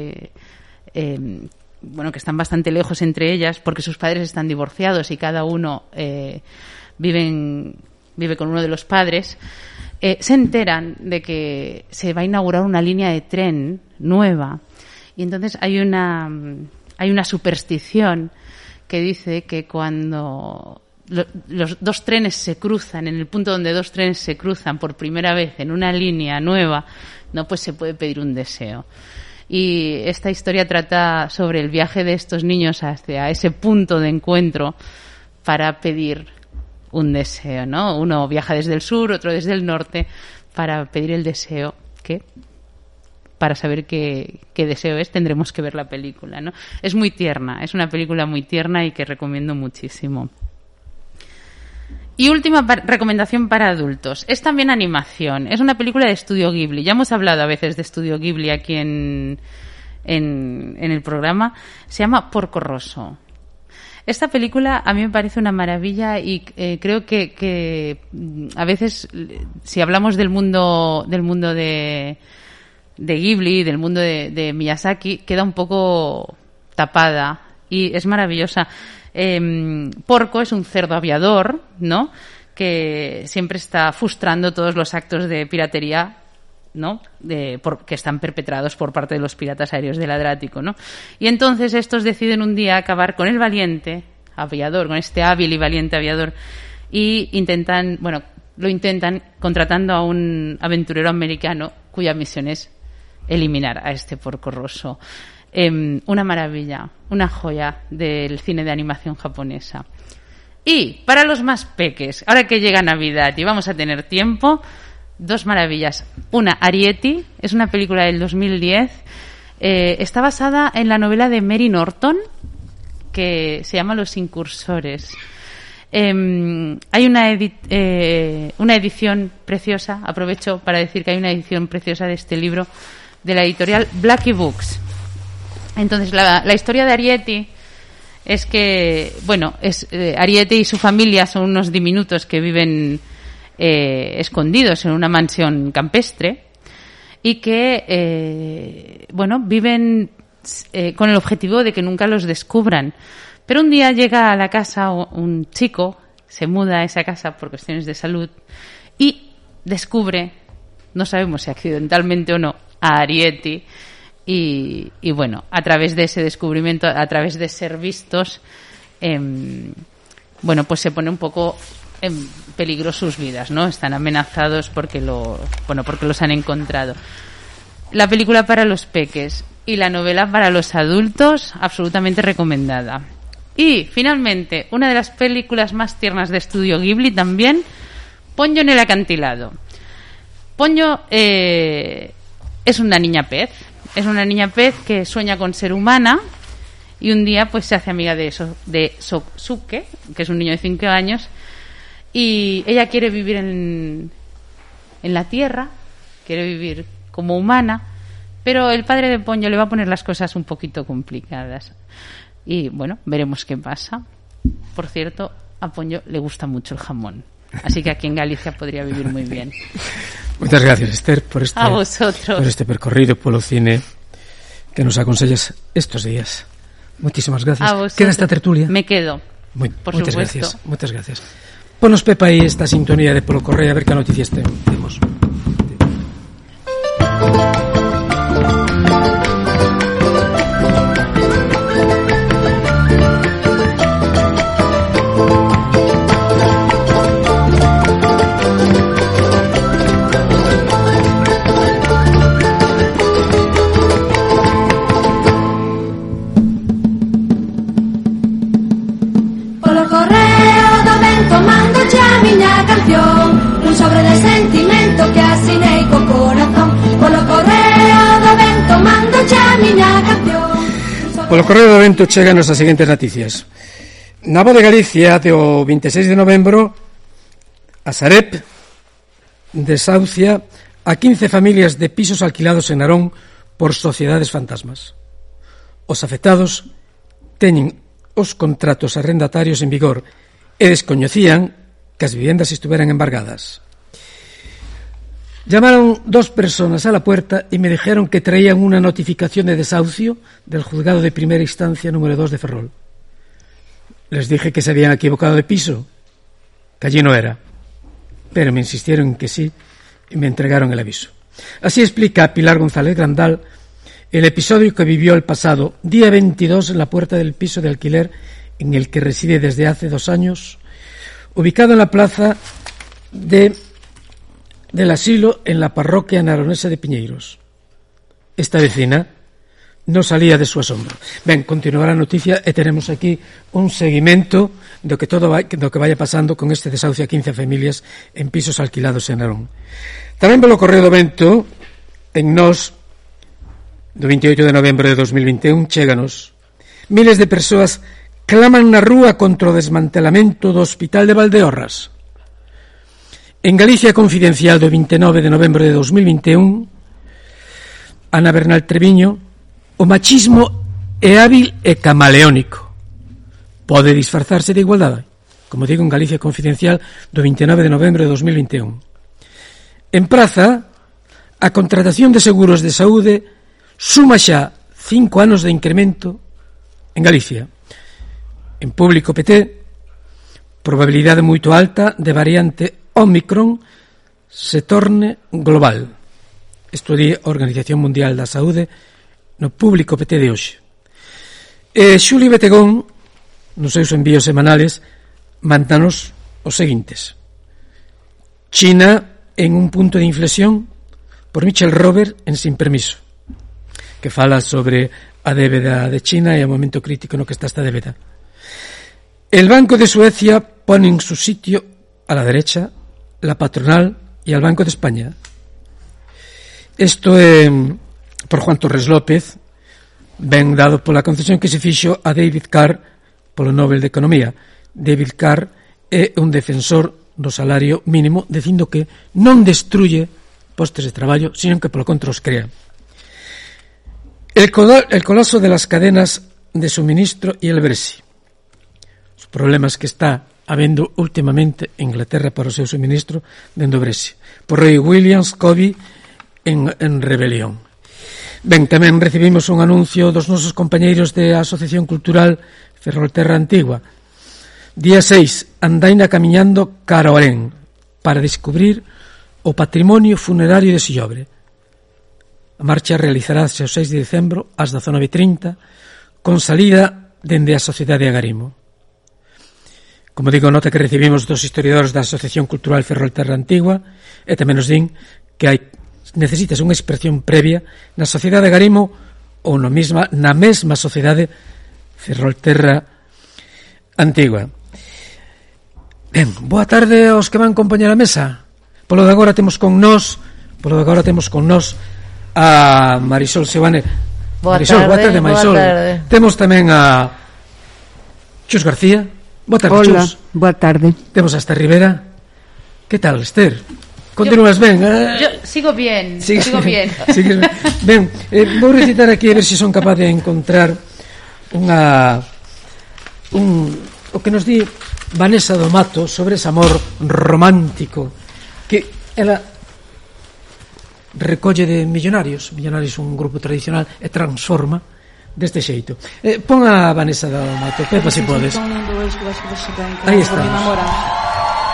bueno, que están bastante lejos entre ellas porque sus padres están divorciados y cada uno vive con uno de los padres, se enteran de que se va a inaugurar una línea de tren nueva y entonces hay una superstición que dice que cuando los dos trenes se cruzan, en el punto donde dos trenes se cruzan por primera vez en una línea nueva, no, pues se puede pedir un deseo. Y esta historia trata sobre el viaje de estos niños hacia ese punto de encuentro para pedir un deseo, ¿no? Uno viaja desde el sur, otro desde el norte, para pedir el deseo que, para saber qué deseo es, tendremos que ver la película, ¿no? Es muy tierna, es una película muy tierna y que recomiendo muchísimo. Y última recomendación para adultos. Es también animación. Es una película de Estudio Ghibli. Ya hemos hablado a veces de Estudio Ghibli aquí en el programa. Se llama Porco Rosso. Esta película a mí me parece una maravilla y creo que a veces, si hablamos del mundo de Ghibli, del mundo de Miyazaki, queda un poco tapada y es maravillosa. Porco es un cerdo aviador, ¿no? Que siempre está frustrando todos los actos de piratería, ¿no? Que están perpetrados por parte de los piratas aéreos del Adriático, ¿no? Y entonces estos deciden un día acabar con el valiente aviador, con este hábil y valiente aviador, y lo intentan contratando a un aventurero americano cuya misión es eliminar a este Porco Rosso. Una maravilla, una joya del cine de animación japonesa. Y para los más peques, ahora que llega Navidad y vamos a tener tiempo, dos maravillas. Una, Arrietty, es una película del 2010, está basada en la novela de Mary Norton, que se llama Los Incursores. Hay una edición preciosa, aprovecho para decir que hay una edición preciosa de este libro de la editorial Blackie Books. Entonces, la historia de Arrietty es que, Arrietty y su familia son unos diminutos que viven escondidos en una mansión campestre y que, viven con el objetivo de que nunca los descubran. Pero un día llega a la casa un chico, se muda a esa casa por cuestiones de salud y descubre, no sabemos si accidentalmente o no, a Arrietty. Y a través de ese descubrimiento, a través de ser vistos, pues se pone un poco en peligro sus vidas, ¿no? Están amenazados porque los han encontrado. La película para los peques y la novela para los adultos, absolutamente recomendada. Y, finalmente, una de las películas más tiernas de Estudio Ghibli también, Ponyo en el acantilado. Ponyo es una niña pez. Es una niña pez que sueña con ser humana y un día pues se hace amiga de Sosuke, que es un niño de 5 años, y ella quiere vivir en la tierra, quiere vivir como humana, pero el padre de Ponyo le va a poner las cosas un poquito complicadas. Y veremos qué pasa. Por cierto, a Ponyo le gusta mucho el jamón, así que aquí en Galicia podría vivir muy bien. Muchas gracias, Esther, por este percorrido polo cine que nos aconsellas estos días. Muchísimas gracias. A vosotros. Queda esta tertulia. Me quedo. Muchas gracias. Ponos Pepa aí esta sintonía de Polo Correa a ver que noticias temos. Polo correo do vento mando xa a miña canción, un sobre de sentimento que asinei co corazón. Polo correo do vento mando xa a miña canción. Polo Correo do Vento cheganos as seguintes noticias. Na Voz de Galicia, do 26 de novembro, a Sareb desahucia a 15 familias de pisos alquilados en Narón por sociedades fantasmas. Os afectados teñen os contratos arrendatarios en vigor e descoñecían que as vivendas estuveran embargadas. Llamaron 2 personas a la puerta y me dijeron que traían una notificación de desahucio del juzgado de primera instancia número 2 de Ferrol. Les dije que se habían equivocado de piso, que allí no era, pero me insistieron en que sí y me entregaron el aviso. Así explica Pilar González Grandal el episodio que vivió el pasado día 22 en la puerta del piso de alquiler en el que reside desde hace 2 años, ubicado en la plaza del asilo en la parroquia naronesa de Piñeiros. Esta vecina no salía de su asombro. Ben, continuará a noticia e teremos aquí un seguimento do que vaya pasando con este desahucio a 15 familias en pisos alquilados en Narón. Tamén polo Correo do Vento, en Nós, do 28 de novembro de 2021, chéganos: miles de persoas claman na rúa contra o desmantelamento do Hospital de Valdeorras. En Galicia Confidencial do 29 de novembro de 2021, Ana Bernal Treviño: o machismo é hábil e camaleónico. Pode disfrazarse de igualdade. Como digo, en Galicia Confidencial do 29 de novembro de 2021. En Praza, a contratación de seguros de saúde suma xa 5 anos de incremento en Galicia. En Público PT, probabilidade moito alta de variante Omicron se torne global. Isto di a Organización Mundial da Saúde no Público PT de hoxe. E Xuli Betegón, nos seus envíos semanales, mándanos os seguintes: China en un punto de inflexión, por Michel Robert en Sin Permiso, que fala sobre a débeda de China e o momento crítico no que está esta débeda. El Banco de Suecia pone en su sitio a la derecha, la patronal y al Banco de España. Isto é por Juan Torres López, ben dado pola concesión que se fixo a David Carr polo Nobel de Economía. David Carr é un defensor do salario mínimo, dicindo que non destruye postos de traballo, sino que polo contra os crea. El colapso de las cadenas de suministro y el Brexit. Os problemas que está habendo últimamente en Inglaterra para o seu suministro dentro do Brexit. Por Roy Williams, Covey en rebelión. Ben, tamén recibimos un anuncio dos nosos compañeiros de Asociación Cultural Ferrolterra Antigua. Día 6, andaina camiñando cara ao Orén para descubrir o patrimonio funerario de Sillobre. A marcha realizarase o 6 de decembro ás 19:30 con salida dende a Sociedade Agarimo. Como digo, nota que recibimos dos historiadores da Asociación Cultural Ferrolterra Antigua e tamén nos din que necesitas unha expresión previa na Sociedade Agarimo ou na mesma Sociedade Ferrolterra Antigua. Ben, boa tarde aos que van compoñer a mesa. Polo de agora temos con nós a Marisol Seoane. Boa tarde, Marisol. Temos tamén a Chus García. Boa tarde, Hola, Chus. Boa tarde. Temos a Esther Rivera. Que tal, Esther? Continúas ben? Yo sigo bien, sigo bien. Sigues ben. Vou recitar aquí a ver se son capaz de encontrar o que nos di Vanessa do Mato sobre ese amor romántico que ela recolle de Millonarios. Millonarios un grupo tradicional e transforma deste xeito. Pon a Vanessa do Mato, Pepa, se podes. Aí estamos.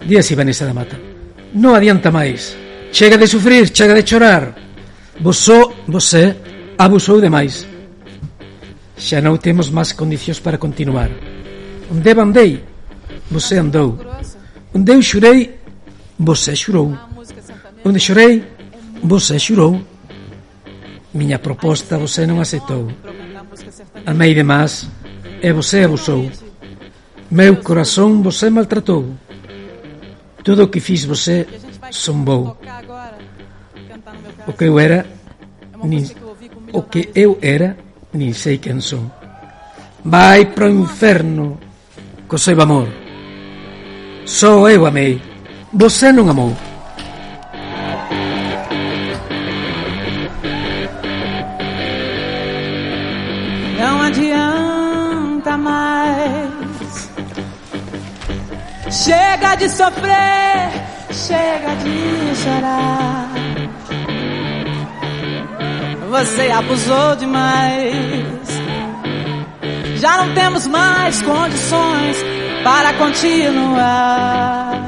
Di así Vanessa da Mata: non adianta máis, chega de sufrir, chega de chorar. Vosé abusou demais. Xa non temos máis condicións para continuar. Onde andei, vosé andou. Onde eu xurei, vosé xurou. Onde xorei, vosé xurou. Miña proposta vosé non aceitou. Amei demais e vosé abusou. Meu corazón vosé maltratou. Todo o que fiz vosé sombou. O que eu era nin sei quen son. Vai pro inferno co seu amor. Só eu amei, vosé non amou. Não adianta mais. Chega de sofrer, chega de chorar. Você abusou demais. Já não temos mais condições para continuar.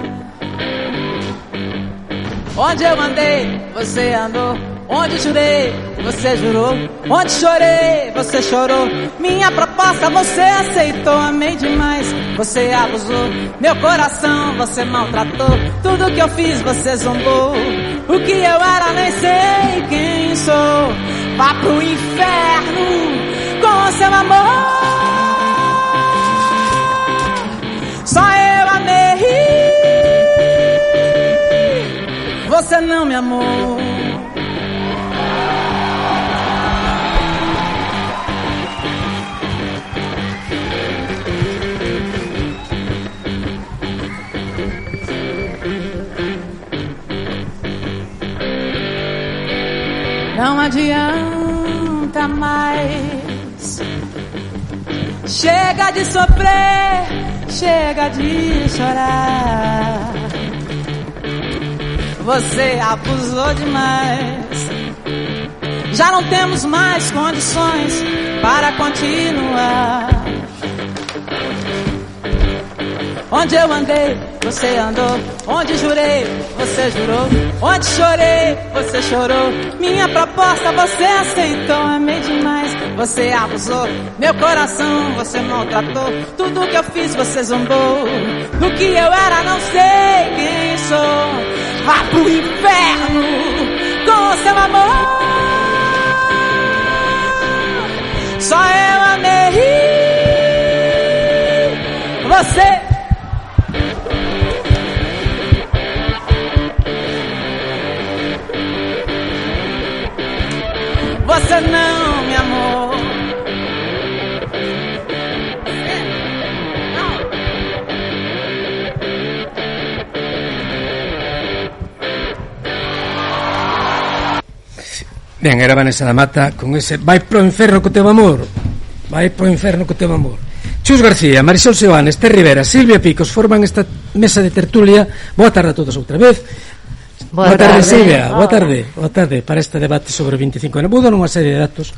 Onde eu andei, você andou. Onde jurei, você jurou. Onde chorei, você chorou. Minha proposta você aceitou. Amei demais, você abusou. Meu coração você maltratou. Tudo que eu fiz você zombou. O que eu era nem sei quem sou. Vá pro inferno com seu amor. Só eu amei, você não me amou. Não adianta mais. Chega de sofrer, chega de chorar. Você abusou demais. Já não temos mais condições para continuar. Onde eu andei, você andou. Onde jurei, você jurou. Onde chorei, você chorou. Minha proposta você aceitou. Amei demais, você abusou. Meu coração você maltratou. Tudo que eu fiz você zombou. Do que eu era não sei quem sou. Vá pro inferno com seu amor. Só eu amei você. Você não me amou. Ben, era Vanessa da Mata con ese vai pro inferno co teu amor. Vai pro inferno co teu amor. Chus García, Marisol Seoane, Esther Rivera, Silvia Picos forman esta mesa de tertulia. Boa tarde a todos outra vez. Boa tarde, Silvia. Boa tarde para este debate sobre o 25 de novembro. Unha serie de datos.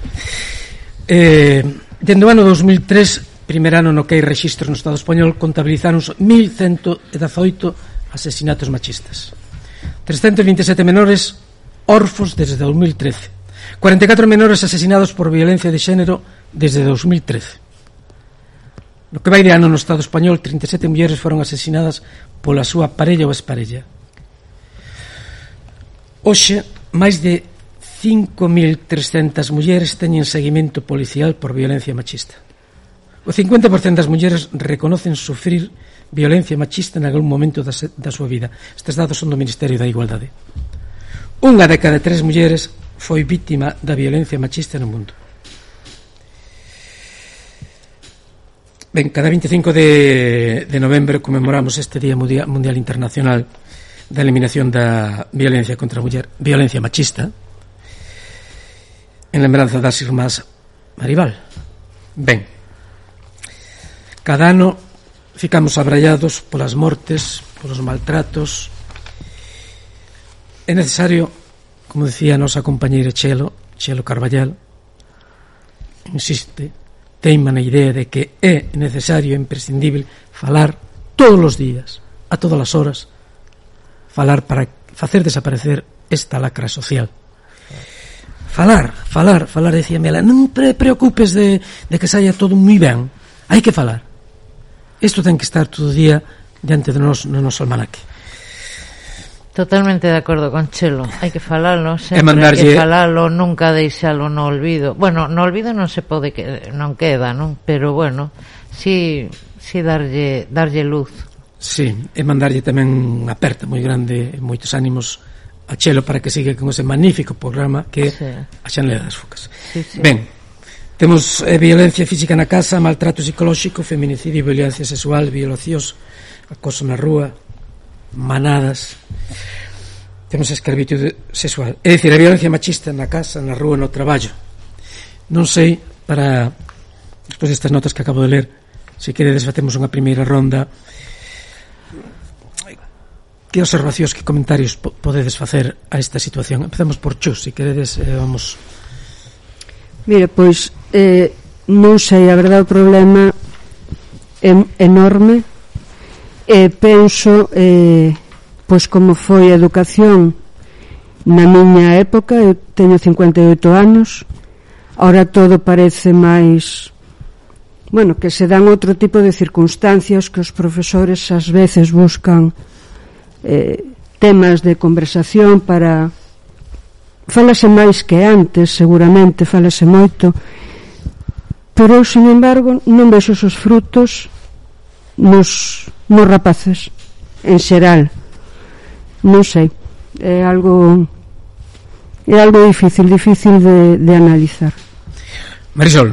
Dende o ano 2003, primeiro ano no que hai rexistros no Estado español, contabilizáronse 1.118 asesinatos machistas. 327 menores órfos desde 2013. 44 menores asesinados por violencia de xénero desde 2013. No que vai de ano no Estado español, 37 mulleres foron asesinadas pola súa parella ou exparella. Hoxe, máis de 5.300 mulleres teñen seguimento policial por violencia machista. O 50% das mulleres reconocen sufrir violencia machista en algún momento da súa vida. Estes dados son do Ministerio da Igualdade. Unha de cada 3 mulleres foi vítima da violencia machista no mundo. Ben, cada 25 de novembro conmemoramos este Día Mundial Internacional da Eliminación da Violencia contra a Muller, violencia machista, en lembranza das irmás Maribal. Ben, cada ano ficamos abrallados polas mortes, polos maltratos. É necesario, como decía a nosa compañeira Chelo Carballal, insiste, teima na idea de que é necesario e imprescindible falar todos os días a todas as horas, falar para facer desaparecer esta lacra social. Falar, decíame ela, non te preocupes de que saia todo moi ben, hai que falar. Isto ten que estar todo o día diante de nós no noso almanaque. Totalmente de acordo con Chelo. Hai que falalo, sempre hai que falalo, nunca deixalo no olvido. Bueno, no olvido non se pode, non queda, non? Pero bueno, si darlle luz. Sí, e mandarlle tamén unha aperta moi grande, moitos ánimos a Chelo para que siga con ese magnífico programa que é A Xanela das Focas. Sí, sí. Ben, temos violencia física na casa, maltrato psicolóxico, feminicidio, violencia sexual, violacións, acoso na rúa, manadas, temos a escravitude sexual, é dicir, a violencia machista na casa, na rúa, no traballo. Non sei, para despois destas notas que acabo de ler, se queredes facemos unha primeira ronda. Que observacións, que comentarios podedes facer a esta situación? Empezamos por Chus, se queredes, vamos. Mire, pois non sei, a verdade, o problema é enorme. Penso pois como foi a educación na miña época. Eu teño 58 anos, ahora todo parece máis, bueno, que se dan outro tipo de circunstancias, que os profesores ás veces buscan temas de conversación para, falase máis que antes, seguramente falase moito, pero sin embargo non vexo esos frutos nos rapaces en xeral. Non sei, é algo difícil de analizar. Marisol.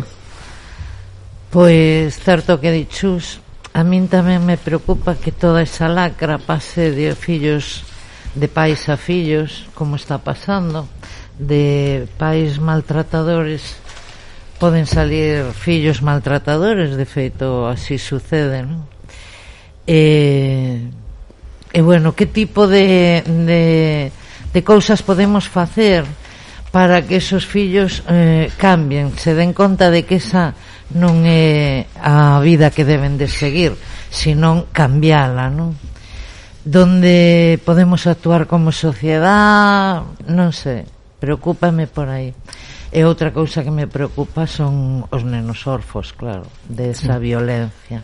Pois certo que dichus, a min tamén me preocupa que toda esa lacra pase de fillos, de pais a fillos, como está pasando, de pais maltratadores poden salir fillos maltratadores, de feito así sucede, non? E bueno, que tipo de cousas podemos facer para que esos fillos cambien, se den conta de que esa non é a vida que deben de seguir, senón cambiala, non? Donde podemos actuar como sociedade, non sei, preocúpame por aí. E outra cousa que me preocupa son os nenos orfos, claro, de esa violencia.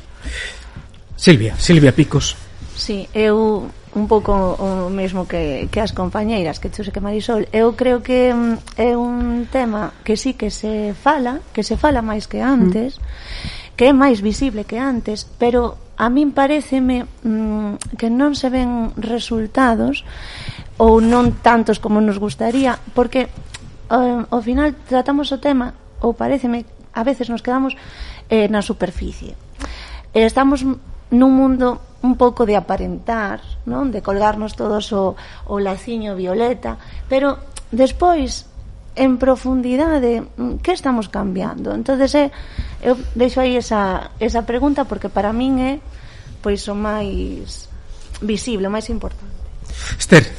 Silvia Picos. Sí, eu un pouco o mesmo que as compañeiras, que Chus e que Marisol. Eu creo que é un tema que sí que se fala máis que antes, que é máis visible que antes, pero a min paréceme que non se ven resultados, ou non tantos como nos gustaría, porque ao final tratamos o tema, ou paréceme, a veces nos quedamos na superficie. Estamos nun mundo un pouco de aparentar, non? De colgarnos todos o laciño violeta, pero despois en profundidade que estamos cambiando? Entonces eu deixo aí esa pregunta, porque para min é pois o máis visible, o máis importante. Esther.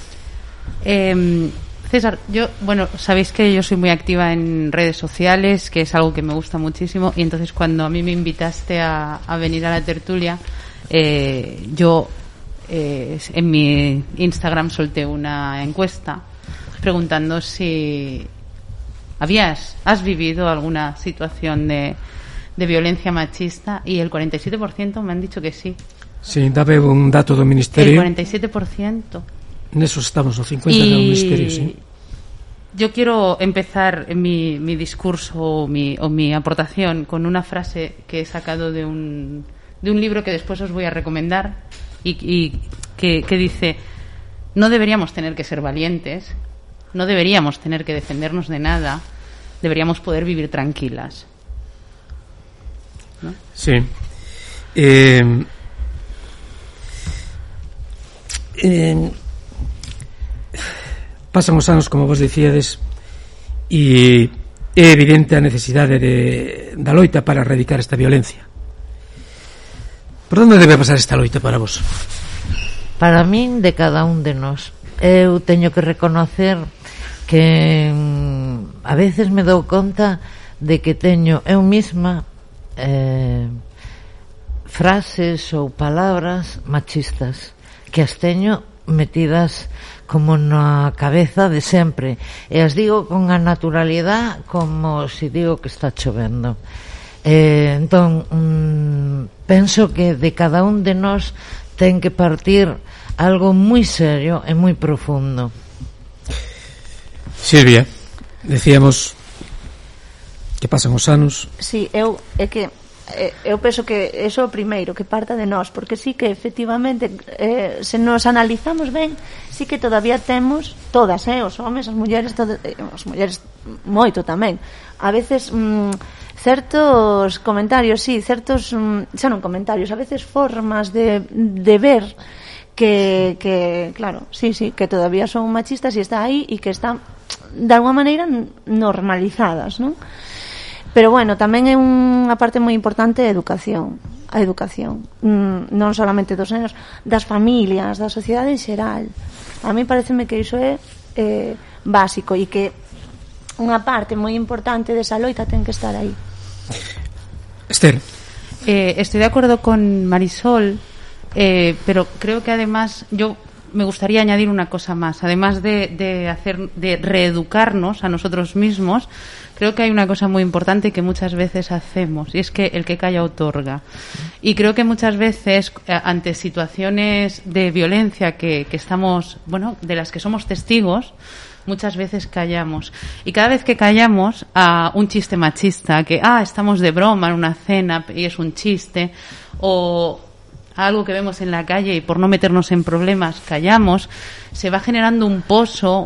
César, sabéis que yo soy muy activa en redes sociales, que es algo que me gusta muchísimo, y entonces cuando a mí me invitaste a venir a la tertulia, yo en mi Instagram solté una encuesta preguntando si has vivido alguna situación de violencia machista, y el 47% me han dicho que sí. Sí, dame un dato do Ministerio. El 47%. Nesos estamos, no 50% do Ministerio, sí. Yo quiero empezar mi discurso o mi aportación con una frase que he sacado de un libro que después os voy a recomendar, y que dice: no deberíamos tener que ser valientes, no deberíamos tener que defendernos de nada, deberíamos poder vivir tranquilas, ¿no? Sí. Pasan os anos, como vos dicíades, e é evidente a necesidade da loita para erradicar esta violencia. Por onde debe pasar esta loita para vos? Para min, de cada un de nós. Eu teño que reconocer que a veces me dou conta de que teño eu mesma frases ou palabras machistas, que as teño metidas como na cabeza de sempre, e as digo con a naturalidade como se digo que está chovendo. Entón, penso que de cada un de nós ten que partir algo moi serio e moi profundo. Silvia, decíamos que pasan os anos. Sí, eu penso que eso é o primeiro, que parta de nós, porque sí que efectivamente se nos analizamos ben, sí que todavía temos todas, os homes, as mulleres, as mulleres moito tamén, a veces certos comentarios, sí, certos xa non comentarios, a veces formas de ver que claro, sí, que todavía son machistas e está aí e que están de alguma maneira normalizadas, non? Pero bueno, tamén é unha parte moi importante a educación, non solamente dos nenos, das familias, da sociedade en xeral. A mí pareceme que iso é básico e que unha parte moi importante desa loita ten que estar aí. Esther. Estoy de acuerdo con Marisol, pero creo que además yo me gustaría añadir una cosa más. Además de reeducarnos a nosotros mismos, creo que hay una cosa muy importante que muchas veces hacemos, y es que el que calla otorga. Y creo que muchas veces ante situaciones de violencia que estamos, de las que somos testigos, muchas veces callamos. Y cada vez que callamos a un chiste machista, que estamos de broma en una cena y es un chiste, o algo que vemos en la calle y por no meternos en problemas callamos, se va generando un pozo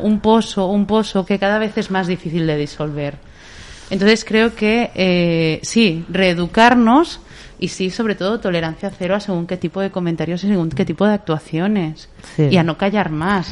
que cada vez es más difícil de disolver. Entonces creo que sí, reeducarnos y sí, sobre todo tolerancia cero a según qué tipo de comentarios y según qué tipo de actuaciones, y a no callar más.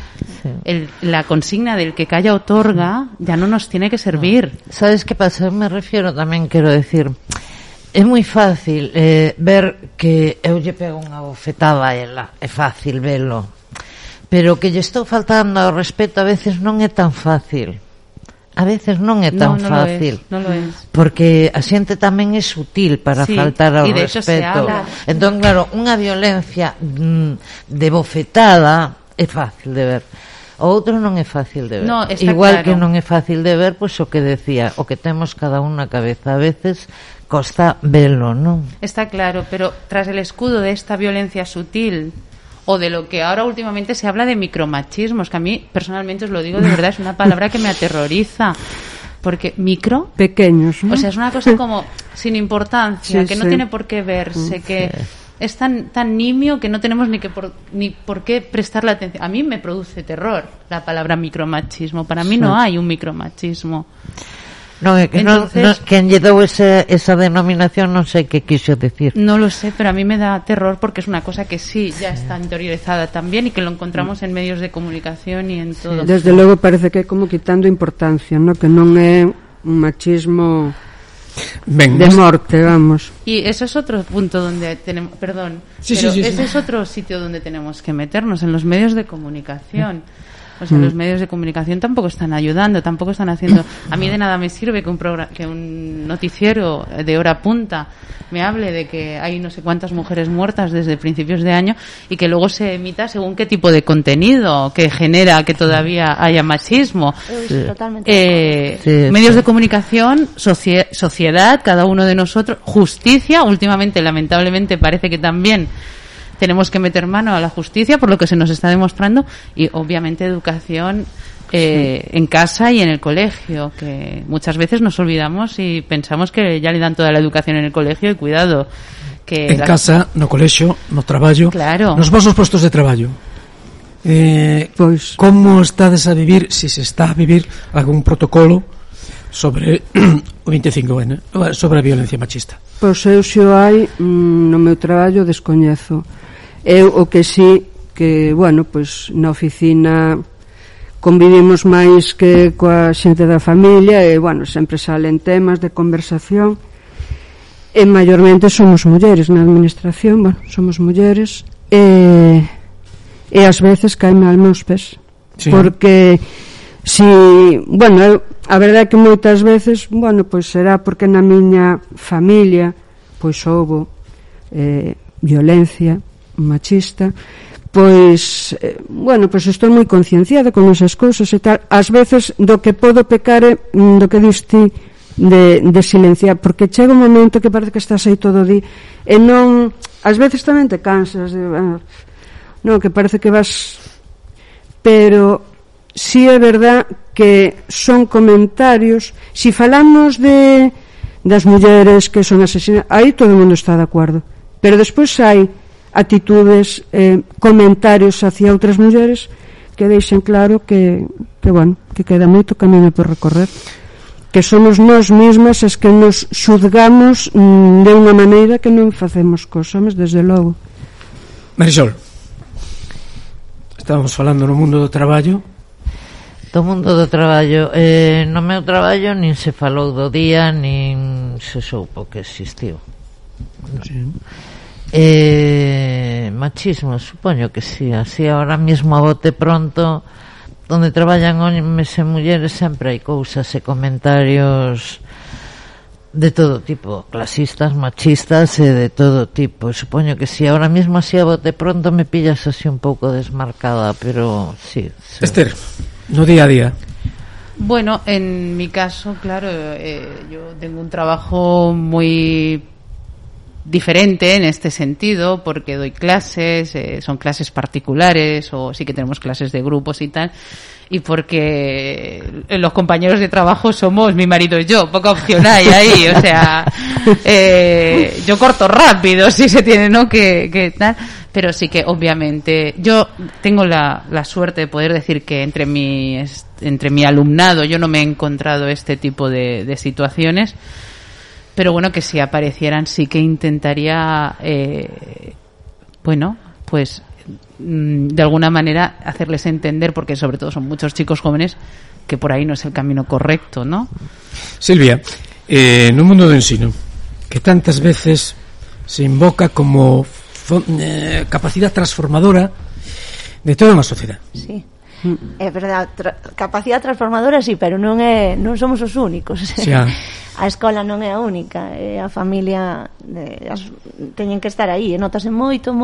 La consigna del que calla otorga ya no nos tiene que servir. ¿Sabes qué pasa? Me refiero tamén, quero decir, é moi fácil ver que eu lle pego unha bofetada a ela, é fácil velo, pero que lle estou faltando ao respeto a veces non é tan fácil. A veces non é tan fácil. Non lo es. Porque a xente tamén é sutil para faltar ao respeto. Entón, claro, unha violencia de bofetada é fácil de ver. O outro non é fácil de ver. No, igual claro. Que non é fácil de ver, pois o que decía, o que temos cada un na cabeza a veces costa velo, non? Está claro, pero tras el escudo de esta violencia sutil, o de lo que ahora últimamente se habla de micromachismos, que a mí personalmente os lo digo de verdad, es una palabra que me aterroriza, porque pequeños, ¿no? O sea, es una cosa como sin importancia, que no tiene por qué verse, que es tan nimio que no tenemos ni por qué prestarle atención. A mí me produce terror la palabra micromachismo, para mí no hay un micromachismo. Non, é que entonces, quen lle dou esa denominación non sei que quiso decir. No lo sé, pero a mí me da terror porque es una cosa que sí ya está interiorizada también y que lo encontramos en medios de comunicación y en todo. Desde logo parece que é como quitando importancia, ¿no? Que non é un machismo de morte, vamos. Y eso es otro punto donde tenemos, perdón, ese es otro sitio donde tenemos que meternos, en los medios de comunicación. O sea, los medios de comunicación tampoco están ayudando, tampoco están haciendo. A mí de nada me sirve que un noticiero de hora punta me hable de que hay no sé cuántas mujeres muertas desde principios de año y que luego se emita según qué tipo de contenido que genera que todavía haya machismo. Medios de comunicación, sociedad, cada uno de nosotros, justicia, últimamente lamentablemente parece que también tenemos que meter mano a la justicia por lo que se nos está demostrando, y obviamente educación en casa y en el colegio, que muchas veces nos olvidamos y pensamos que ya le dan toda la educación en el colegio, y cuidado que en casa, no colexio, no traballo, nos vosos postos de traballo. Pois como estades a vivir, se está a vivir algún protocolo sobre o 25N, sobre a violencia machista? Pois eu xo hai no meu traballo descoñezo. Eu o que sí que, bueno, pois na oficina convivimos máis que coa xente da familia e, bueno, sempre salen temas de conversación e maiormente somos mulleres na administración, bueno, somos mulleres e ás veces caeme al meus pés, porque bueno, a verdade é que moitas veces, bueno, pois será porque na miña familia pois houbo violencia machista, pois bueno, pois estou moi concienciada con esas cousas e tal. Ás veces do que podo pecar é do que diste de silenciar, porque chega un momento que parece que estás aí todo o día e non, ás veces tamén te cansas de, non, que parece que vas, pero si é verdad que son comentarios. Si falamos das mulleres que son asesinadas, aí todo o mundo está de acordo, pero despois hai actitudes, comentarios hacia outras mulleres que deixen claro que bueno, que queda moito camiño por recorrer, que somos nós mesmas as que nos xudgamos de unha maneira que non facemos cos homes, desde logo. Marisol, estábamos falando no mundo do traballo. Do mundo do traballo, no meu traballo nin se falou do día, nin se soupo que existiu. Sí. Machismo, supoño que sí. Así ahora mismo a bote pronto, donde traballan homes e mulleres, sempre hai cousas e comentarios de todo tipo, clasistas, machistas e de todo tipo. Supoño que sí, ahora mismo así a bote pronto me pillas así un pouco desmarcada, pero sí. Esther, no día a día. Bueno, en mi caso, claro, yo tengo un trabajo muy diferente en este sentido, porque doy clases, son clases particulares, o sí que tenemos clases de grupos y tal, y porque los compañeros de trabajo somos mi marido y yo, poca opción hay ahí, o sea, yo corto rápido si se tiene, ¿no?, que tal, pero sí que obviamente yo tengo la suerte de poder decir que entre mi alumnado yo no me he encontrado este tipo de situaciones. Pero bueno, que si aparecieran sí que intentaría, bueno, pues de alguna manera hacerles entender, porque sobre todo son muchos chicos jóvenes, que por ahí no es el camino correcto, ¿no? Silvia, no mundo do ensino, que tantas veces se invoca como capacidade transformadora de toda unha sociedade. Sí. É verdade, capacidade transformadora sí, pero non somos os únicos. Sí, a escola non é a única, a familia teñen que estar aí, e notase moito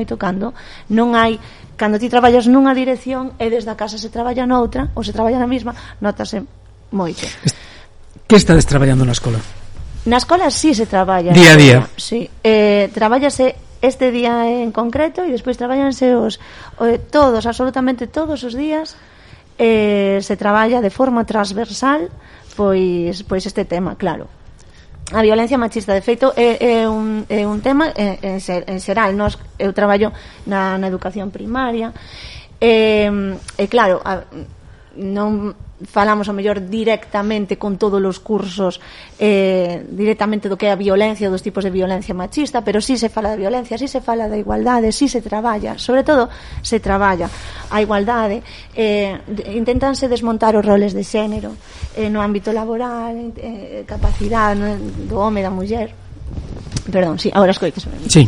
cando ti traballas nunha dirección e desde a casa se traballa noutra ou se traballa na mesma, notase moito. Que estades traballando na escola? Na escola sí se traballa día a día. Sí, trabállase este día en concreto e despois traballanse todos, absolutamente todos os días, se traballa de forma transversal pois este tema, claro. A violencia machista, de feito, é un tema en xeral. Eu traballo na educación primaria e claro, non falamos ao mellor directamente con todos os cursos directamente do que é a violencia, dos tipos de violencia machista, pero sí se fala de violencia, sí se fala de igualdade, sí se traballa, sobre todo se traballa a igualdade, inténtanse desmontar os roles de xénero no ámbito laboral, capacidade do home e da muller. Perdón, sí, agora escoites. Sí.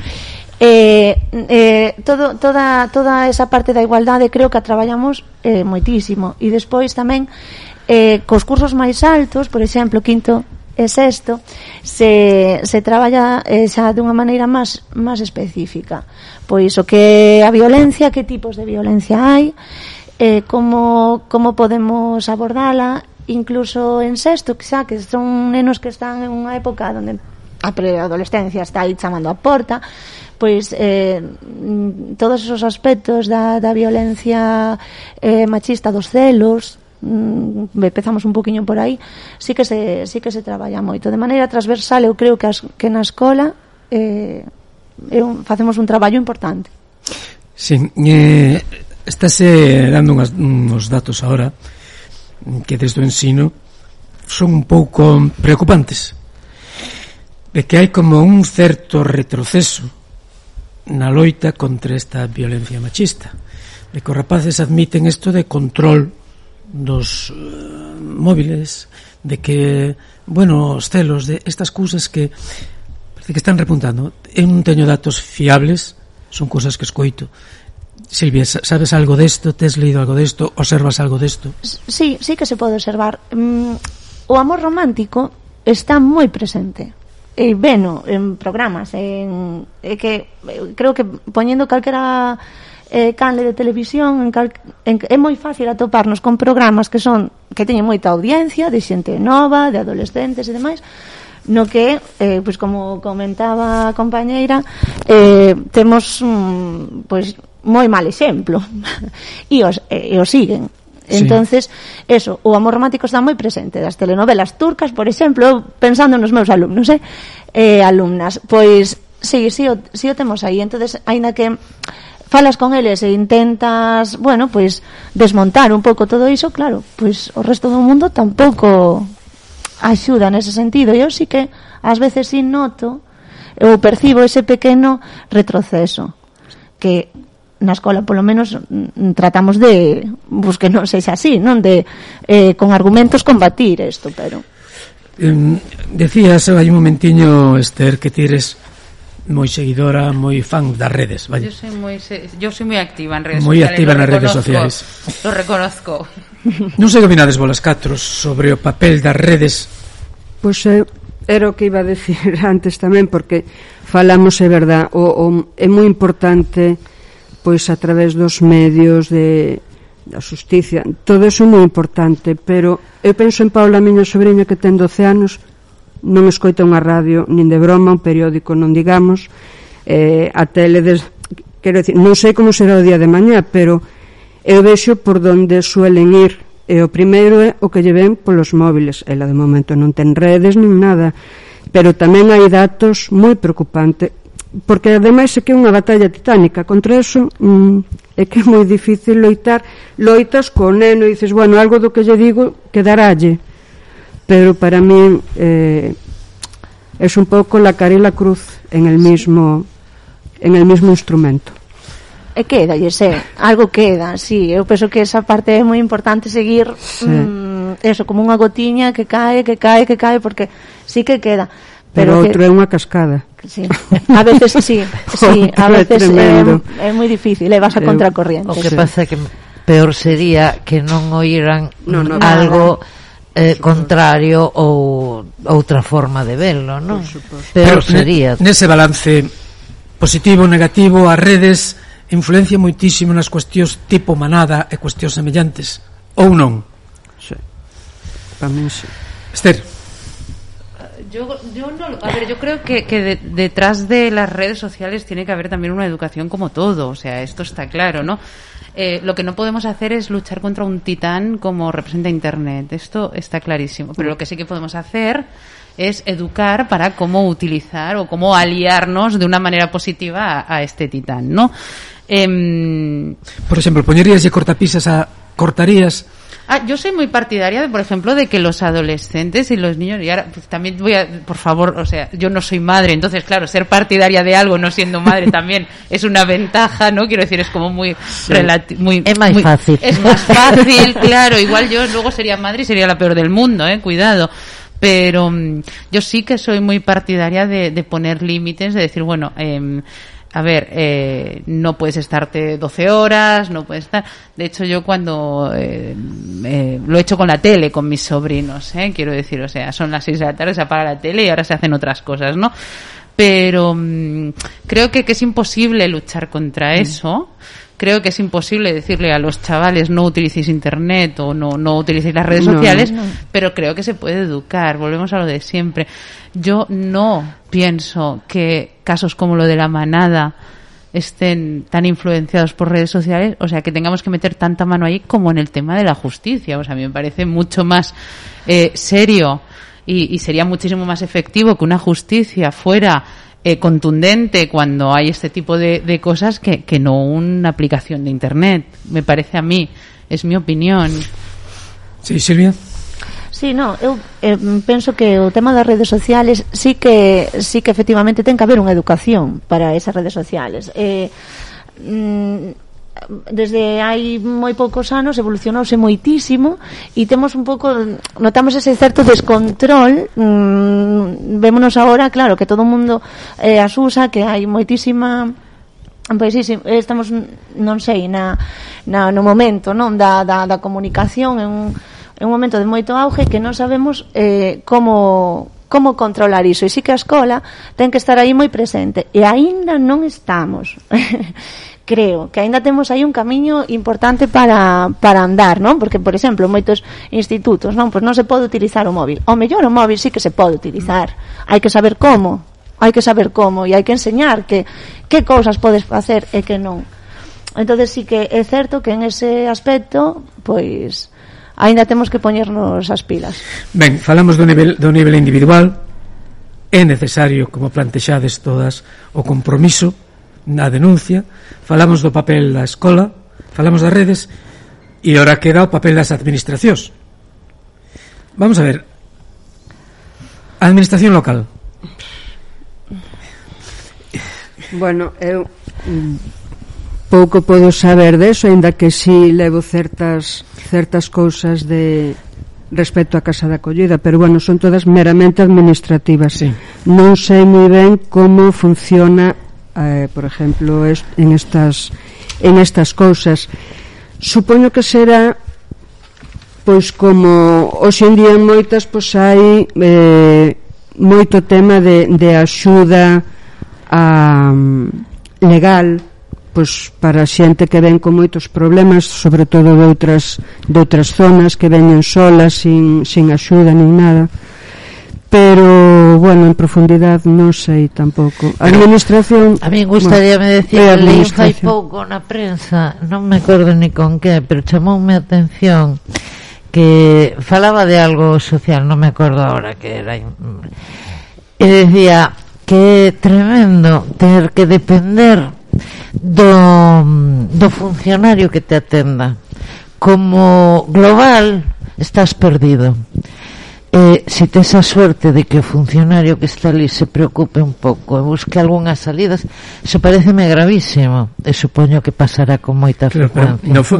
Toda esa parte da igualdade creo que a traballamos moitísimo, e despois tamén cos cursos máis altos, por exemplo, quinto e sexto, se traballa xa dunha maneira máis específica, pois o que a violencia, que tipos de violencia hai, como podemos abordala, incluso en sexto, xa que son nenos que están en unha época onde a preadolescencia está aí chamando a porta, pois todos esos aspectos da violencia machista, dos celos, empezamos un poquinho por aí, sí que se traballa moito de maneira transversal. Eu creo que na escola facemos un traballo importante. Sí, estáse dando uns datos ahora que desde o ensino son un pouco preocupantes, de que hai como un certo retroceso na loita contra esta violencia machista, de que os rapaces admiten isto de control dos móviles, de que, bueno, os celos, de estas cousas que parece que están repuntando. Eu non teño datos fiables, son cousas que escoito. Silvia, sabes algo desto? Tes leído algo desto? Observas algo desto? Sí que se pode observar. O amor romántico está moi presente. E veno en programas, que creo que poñendo calquera canle de televisión é moi fácil atoparnos con programas que teñen moita audiencia de xente nova, de adolescentes e demais, no que, pois como comentaba a compañeira, temos pois moi mal exemplo e os siguen. Entonces, eso, o amor romántico está moi presente das telenovelas turcas, por exemplo, pensando nos meus alumnos, alumnas, pois sí o temos aí. Entonces, aínda que falas con eles e intentas, bueno, pois desmontar un pouco todo iso, claro, pois o resto do mundo tampouco axuda nese sentido. Eu sí que ás veces sí noto ou percibo ese pequeno retroceso que na escola polo menos tratamos de, pues que non sexa así, non de con argumentos combatir isto, pero decías hai un momentiño, Esther, que tires moi seguidora, moi fan das redes, vaya. Yo soy moi activa en redes moi sociales. Activa nas redes sociais. Lo reconozco. Non sei que opinades vos las catros sobre o papel das redes. Pois era o que iba a decir antes tamén, porque falamos, é verdad, é moi importante pois a través dos medios da xusticia, todo eso é moi importante, pero eu penso en Paula, a miña sobrinha que ten 12 anos, non escoita unha radio nin de broma, un periódico non digamos, a tele quero decir, non sei como será o día de mañá, pero eu vexo por donde suelen ir, e o primeiro é o que lle ven polos móviles. Ela de momento non ten redes nin nada, pero tamén hai datos moi preocupantes, porque ademais é que é unha batalla titánica contra eso. É que é moi difícil loitas co neno e dices, bueno, algo do que lle digo quedaralle, pero para mí es un pouco la cara e la cruz en el mismo instrumento. E queda, algo queda, sí, eu penso que esa parte é moi importante seguir, eso, como unha gotiña que cae, porque sí que queda. Pero outro é unha cascada. Sí. A veces sí, a veces é moi difícil, vas a contracorriente. O que pasa é que peor sería que non oíran algo contrario ou outra forma de verlo, non? Peor sería. Nese balance positivo ou negativo, as redes influencia moitísimo nas cuestións tipo manada e cuestións semellantes, ou non? Sí. Para mí sí. Esther. Yo no, a ver, yo creo que detrás de las redes sociales tiene que haber también una educación como todo, o sea, esto está claro, ¿no? Lo que no podemos hacer es luchar contra un titán como representa Internet, esto está clarísimo, pero lo que sí que podemos hacer es educar para cómo utilizar o cómo aliarnos de una manera positiva a este titán, ¿no? Por ejemplo, ¿ponerías y cortarías? Yo soy muy partidaria, por ejemplo, de que los adolescentes y los niños, y ahora pues, también por favor, o sea, yo no soy madre, entonces claro, ser partidaria de algo no siendo madre también es una ventaja, ¿no? Quiero decir, es como muy es más fácil. Es más fácil, claro, igual yo luego sería madre y sería la peor del mundo, cuidado. Pero yo sí que soy muy partidaria de poner límites, de decir, bueno, a ver, no puedes estarte 12 horas, no puedes estar... De hecho, yo cuando lo he hecho con la tele, con mis sobrinos, quiero decir, o sea, son las 6 de la tarde, se apaga la tele y ahora se hacen otras cosas, ¿no? Pero creo que es imposible luchar contra eso. Creo que es imposible decirle a los chavales no utilicéis internet o no utilicéis las redes sociales, pero creo que se puede educar. Volvemos a lo de siempre. Yo no pienso que casos como lo de la manada estén tan influenciados por redes sociales, o sea, que tengamos que meter tanta mano ahí como en el tema de la justicia. O sea, a mí me parece mucho más serio y sería muchísimo más efectivo que una justicia fuera contundente cuando hay este tipo de cosas que no una aplicación de internet. Me parece a mí, es mi opinión. Sí, Silvia. Sí, no, eu penso que o tema das redes sociales sí que efectivamente ten que haber unha educación para esas redes sociales. Desde hai moi poucos anos evolucionouse moitísimo e temos un pouco, notamos ese certo descontrol. Vémonos agora, claro, que todo o mundo as usa, que hai moitísima, pois sí, estamos, non sei, no momento, non, da comunicación, é un momento de moito auge que non sabemos como como controlar iso, e sí que a escola ten que estar aí moi presente, e aínda non estamos. Creo que aínda temos aí un camiño importante para andar, non? Porque, por exemplo, moitos institutos, non? Pois non se pode utilizar o móvil. O mellor o móvil sí que se pode utilizar. Hai que saber como, e hai que enseñar que cousas podes facer e que non. Entonces sí que é certo que en ese aspecto, pois aínda temos que poñernos as pilas. Ben, falamos do nivel individual. É necesario, como plantexades todas, o compromiso na denuncia. Falamos do papel da escola, falamos das redes, e ora queda o papel das administracións. Vamos a ver, a administración local. Bueno, eu pouco podo saber deso, ainda que si levo certas cousas de respecto á casa de acollida, pero bueno, son todas meramente administrativas. Sí. Non sei moi ben como funciona, por exemplo, en estas cousas. Supoño que será pois como hoxe en día en moitas pois hai moito tema de axuda legal, pois para xente que ven con moitos problemas, sobre todo de outras zonas, que veñen solas sin axuda nin nada. Pero, bueno, en profundidade non sei tampouco. A administración... A mí gustaríame decir, leí fai pouco na prensa, non me acordo ni con que, pero chamoume a atención que falaba de algo social, non me acordo ahora que era, e decía que é tremendo ter que depender do funcionario que te atenda. Como global estás perdido. Se tes a suerte de que o funcionario que está ali se preocupe un pouco e busque algunhas salidas, iso pareceme gravísimo, e supoño que pasará con moita frecuencia.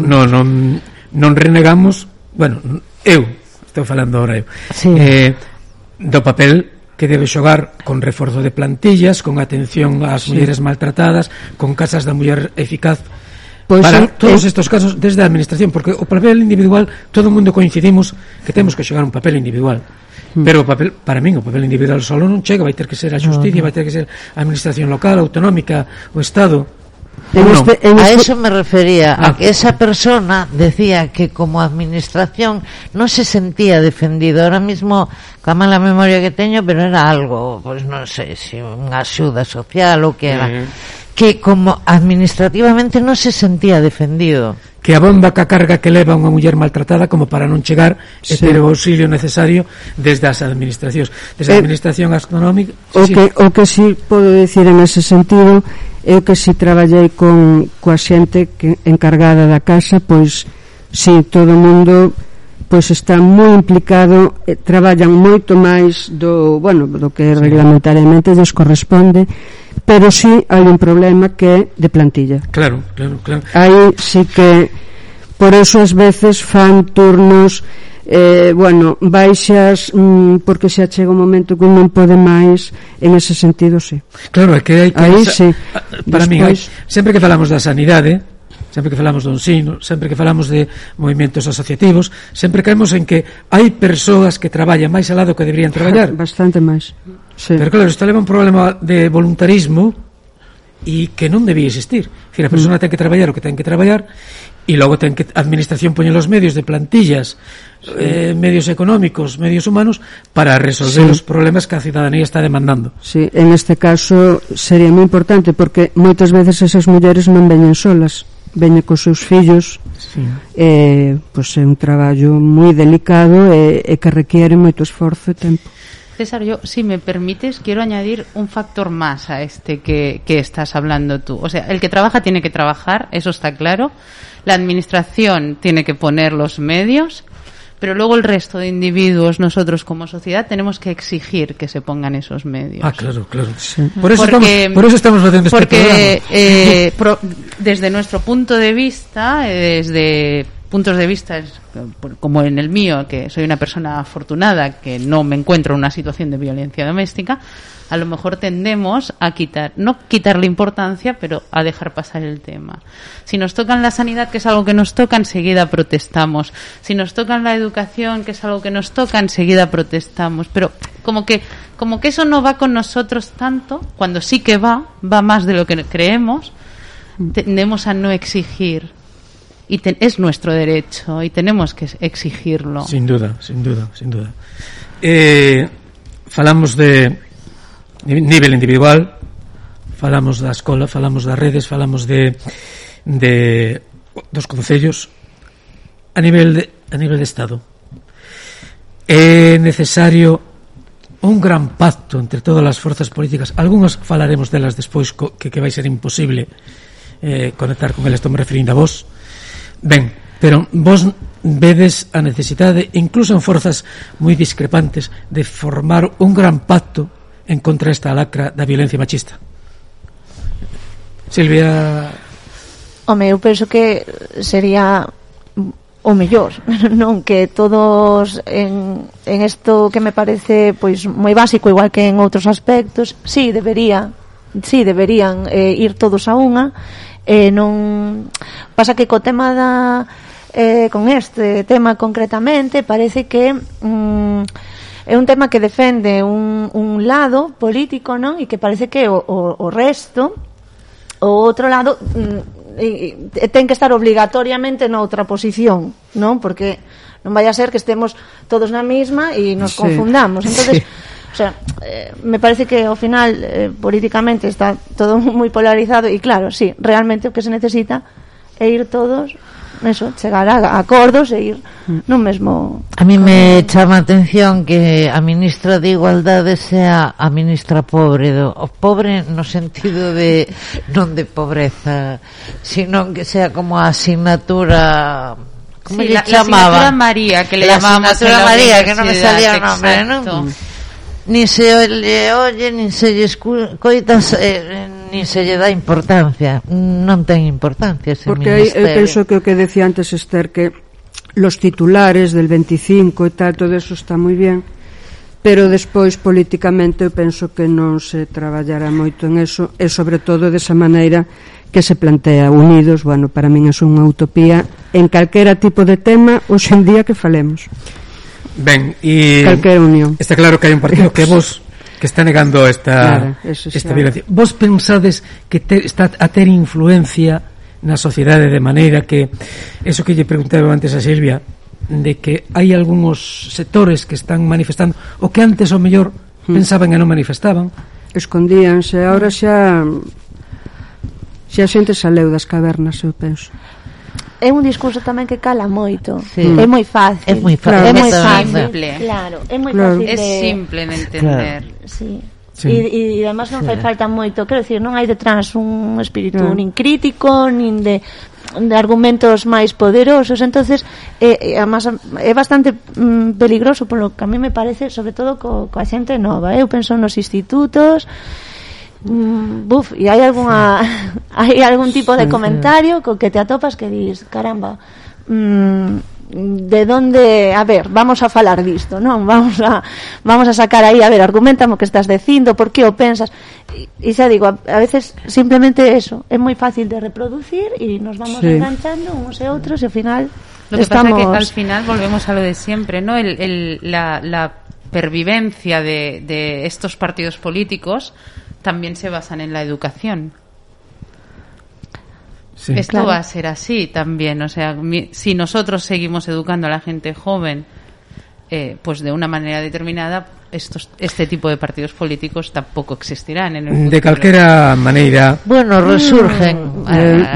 Non renegamos, bueno, eu estou falando ahora eu, sí. Do papel que debe xogar con reforzo de plantillas, con atención ás mulleres maltratadas, con casas da muller eficaz, pues para todos estos casos desde a administración, porque o papel individual todo o mundo coincidimos que temos que xogar un papel individual, pero o papel, para min o papel individual solo non chega, vai ter que ser a xusticia, vai ter que ser a administración local, autonómica, o Estado. A eso me refería, a que esa persona decía que como administración non se sentía defendido. Ahora mismo, con a mala memoria que teño, pero era algo, pues non sei, si unha axuda social ou que era, que como administrativamente non se sentía defendido. Que abonda ca carga que leva unha muller maltratada como para non chegar e ter o auxilio necesario desde as administracións, desde a administración astronómica. O que si podo decir en ese sentido, eu que si traballei coa xente que encargada da casa, pois si todo o mundo pois está moi implicado, traballan moito máis do que reglamentariamente lles corresponde, pero si hai un problema que é de plantilla. Claro. Aí si que por eso ás veces fan turnos baixas porque xa chega un momento que non pode máis, en ese sentido sí. Claro, é que hai que aí sí. Para mí, sempre que falamos da sanidade, sempre que falamos do ensino, sempre que falamos de movimentos asociativos, sempre caemos en que hai persoas que traballan máis alá do que deberían traballar. Bastante máis. Sí. Pero claro, isto leva un problema de voluntarismo e que non debía existir. Es decir, a persona ten que traballar o que ten que traballar e logo ten que a administración poñer os medios de plantillas, medios económicos, medios humanos para resolver os problemas que a cidadanía está demandando. Sí, en este caso sería moi importante porque moitas veces esas mulleres non veñen solas, veñen cos seus fillos, pois é un traballo moi delicado e que requiere moito esforzo e tempo. César, yo, si me permites, quiero añadir un factor más a este que estás hablando tú. O sea, el que trabaja tiene que trabajar, eso está claro. La administración tiene que poner los medios, pero luego el resto de individuos, nosotros como sociedad, tenemos que exigir que se pongan esos medios. Claro. Sí. Por eso estamos haciendo este programa. Desde nuestro punto de vista, desde puntos de vista como en el mío, que soy una persona afortunada que no me encuentro en una situación de violencia doméstica, a lo mejor tendemos a no quitarle importancia, pero a dejar pasar el tema. Si nos tocan la sanidad, que es algo que nos toca, enseguida protestamos. Si nos tocan la educación, que es algo que nos toca, enseguida protestamos. Pero como que eso no va con nosotros tanto, cuando sí que va más de lo que creemos. Tendemos a no exigir, y es nuestro derecho y tenemos que exigirlo. Sin duda. Falamos de nivel individual, falamos da escola, falamos das redes, falamos dos concellos. A nivel de Estado, é necesario un gran pacto entre todas as forzas políticas. Algúnas falaremos delas despois, que vai ser imposible conectar con eles. Estou me referindo a vos. Ben, pero vos vedes a necesidade, incluso en forzas moi discrepantes, de formar un gran pacto en contra esta lacra da violencia machista. Silvia... Home, eu penso que sería o mellor, non que todos en isto que me parece pois moi básico, igual que en outros aspectos, sí deberían ir todos a unha. Non pasa que co tema con este tema concretamente parece que é un tema que defende un lado político, non? E que parece que o resto, o outro lado, ten que estar obligatoriamente noutra posición, non? Porque non vai a ser que estemos todos na mesma e nos confundamos. Entonces, o sea, me parece que ao final políticamente está todo moi polarizado e claro, sí, realmente o que se necesita é ir todos, eso, chegar a acordos e ir no mesmo. A mí me chama a atención que a ministra de Igualdade sea a ministra pobre, pobre no sentido de non de pobreza, sino que sea como a asignatura. ¿Cómo le chamaba? La asignatura María, que le llamábamos en la María, que non me salía o exacto. nombre, non? Ni se le oye, ni se lle coitas, ni se lle dá importancia. Non ten importancia ese porque ministerio. Eu penso que o que decía antes Esther, que los titulares del 25 e tal, todo eso está moi bien, pero despois políticamente eu penso que non se traballará moito en eso, e sobre todo desa maneira que se plantea unidos. Bueno, para min é unha utopía en calquera tipo de tema hoxe en día que falemos. Ben, e calquera unión. Está claro que hai un partido que vos que está negando esta violencia. Vos pensades que está a ter influencia na sociedade de maneira que eso que lle preguntaba antes a Silvia, de que hai algúns sectores que están manifestando o que antes o mellor pensaban e non manifestaban, escondíanse, agora xa a xente saleu das cavernas, eu penso. É un discurso tamén que cala moito. Sí. É moi fácil. É moi fácil. Claro, é moi fácil. Simple. Claro, é moi fácil. É simple de entender. Claro. Sí. Sí. E además non fai falta moito, quero dicir, non hai detrás un espírito nin crítico, nin de argumentos máis poderosos. Entonces además é bastante peligroso, polo que a mí me parece, sobre todo coa xente nova. Eu penso nos institutos, e hai algún tipo de comentario co que te atopas que dis, caramba, de donde, a ver, vamos a falar disto, non? Vamos a sacar aí, a ver, argumentame o que estás dicindo, por que o pensas, e xa digo, a veces simplemente eso, é moi fácil de reproducir e nos vamos enganchando uns e outros e ao final lo que pasa es que al final volvemos a lo de siempre, ¿no? La pervivencia de estos partidos políticos también se basan en la educación. Sí. Esto va a ser así también, o sea, si nosotros seguimos educando a la gente joven pues de una manera determinada, este tipo de partidos políticos tampoco existirán en el futuro. De calquera maneira, bueno, resurgen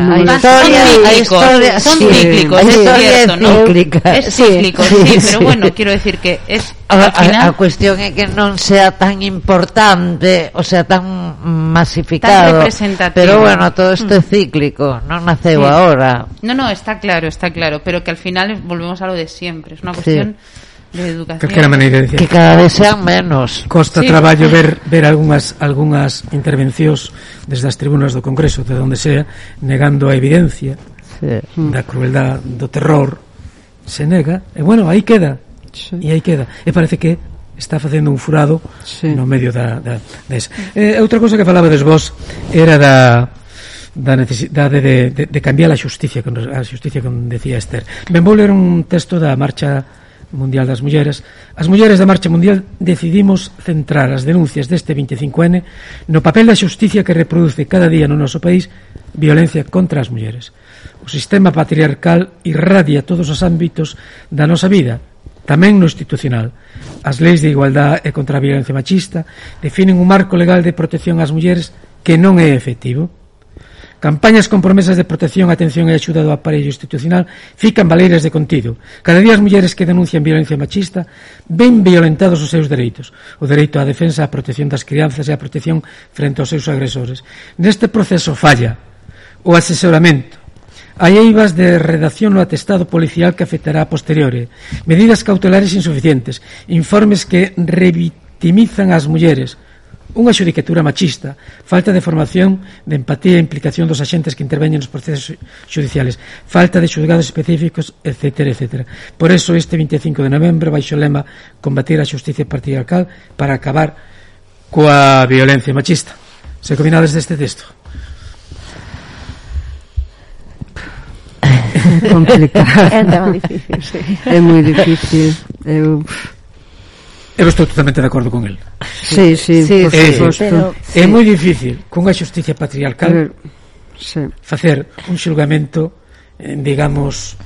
son cíclicos, es cierto, ¿no? Es cíclico, sí, pero bueno, quiero decir que es al final... a cuestión é que non sea tan importante, o sea, tan masificado, tan representativo, pero bueno, todo isto é cíclico, non naceu agora. No, está claro, pero que al final volvemos a lo de siempre, es una cuestión de educación. Calquera maneira de decir que cada vez sean menos. Costa traballo ver algunhas intervencións desde as tribunas do Congreso, de onde sea, negando a evidencia da crueldad, do terror, se nega, e bueno, aí queda. E aí queda. E parece que está facendo un furado no medio desa. Outra cosa que falabades vos era da necesidade de cambiar a xusticia, como decía Esther. Ben, vou ler un texto da marcha Mundial das Mulleres, as mulleres da Marcha Mundial decidimos centrar as denuncias deste 25N no papel da xusticia que reproduce cada día no noso país violencia contra as mulleres. O sistema patriarcal irradia todos os ámbitos da nosa vida, tamén no institucional. As leis de igualdade e contra a violencia machista definen un marco legal de protección ás mulleres que non é efectivo. Campañas con promesas de protección, atención e axuda do aparello institucional fican baleiras de contido. Cada día as mulleres que denuncian violencia machista ven violentados os seus dereitos. O dereito á defensa, á protección das crianzas e á protección frente aos seus agresores. Neste proceso falla o asesoramento. Hai eivas de redacción no atestado policial que afectará a posteriori. Medidas cautelares insuficientes. Informes que revitimizan as mulleres. Unha xudicatura machista, falta de formación, de empatía e implicación dos axentes que interveñen nos procesos judiciales, falta de xulgados específicos, etc. etc. Por eso este 25 de novembro baixo o lema combatir a xusticia patriarcal para acabar coa violencia machista. Se combinades deste texto? Complicado. É un tema difícil, sí. É moi difícil. Eu estou totalmente de acordo con el. Sí, por suposto. É moi difícil con a xusticia patriarcal facer un xulgamento, digamos,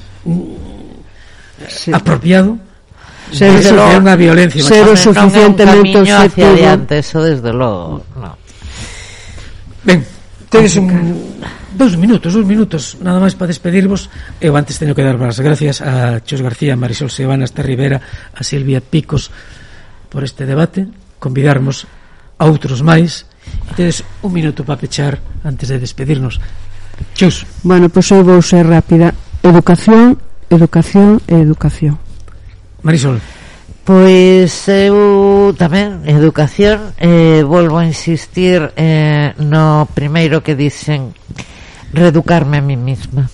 apropiado ser unha violencia ser o suficientemente objetivo hacia adiante, eso desde logo no. Ben, tedes dous minutos nada máis para despedirvos. Eu antes teño que dar as gracias a Chus García, a Marisol Sebana, a Esther Rivera, a Silvia Picos por este debate, convidarmos a outros máis, e tedes un minuto para pechar antes de despedirnos. Chus. Bueno, pois eu vou ser rápida. Educación, educación e educación. Marisol. Pois eu tamén, educación, volvo a insistir no primeiro que dicen, reeducarme a mí misma.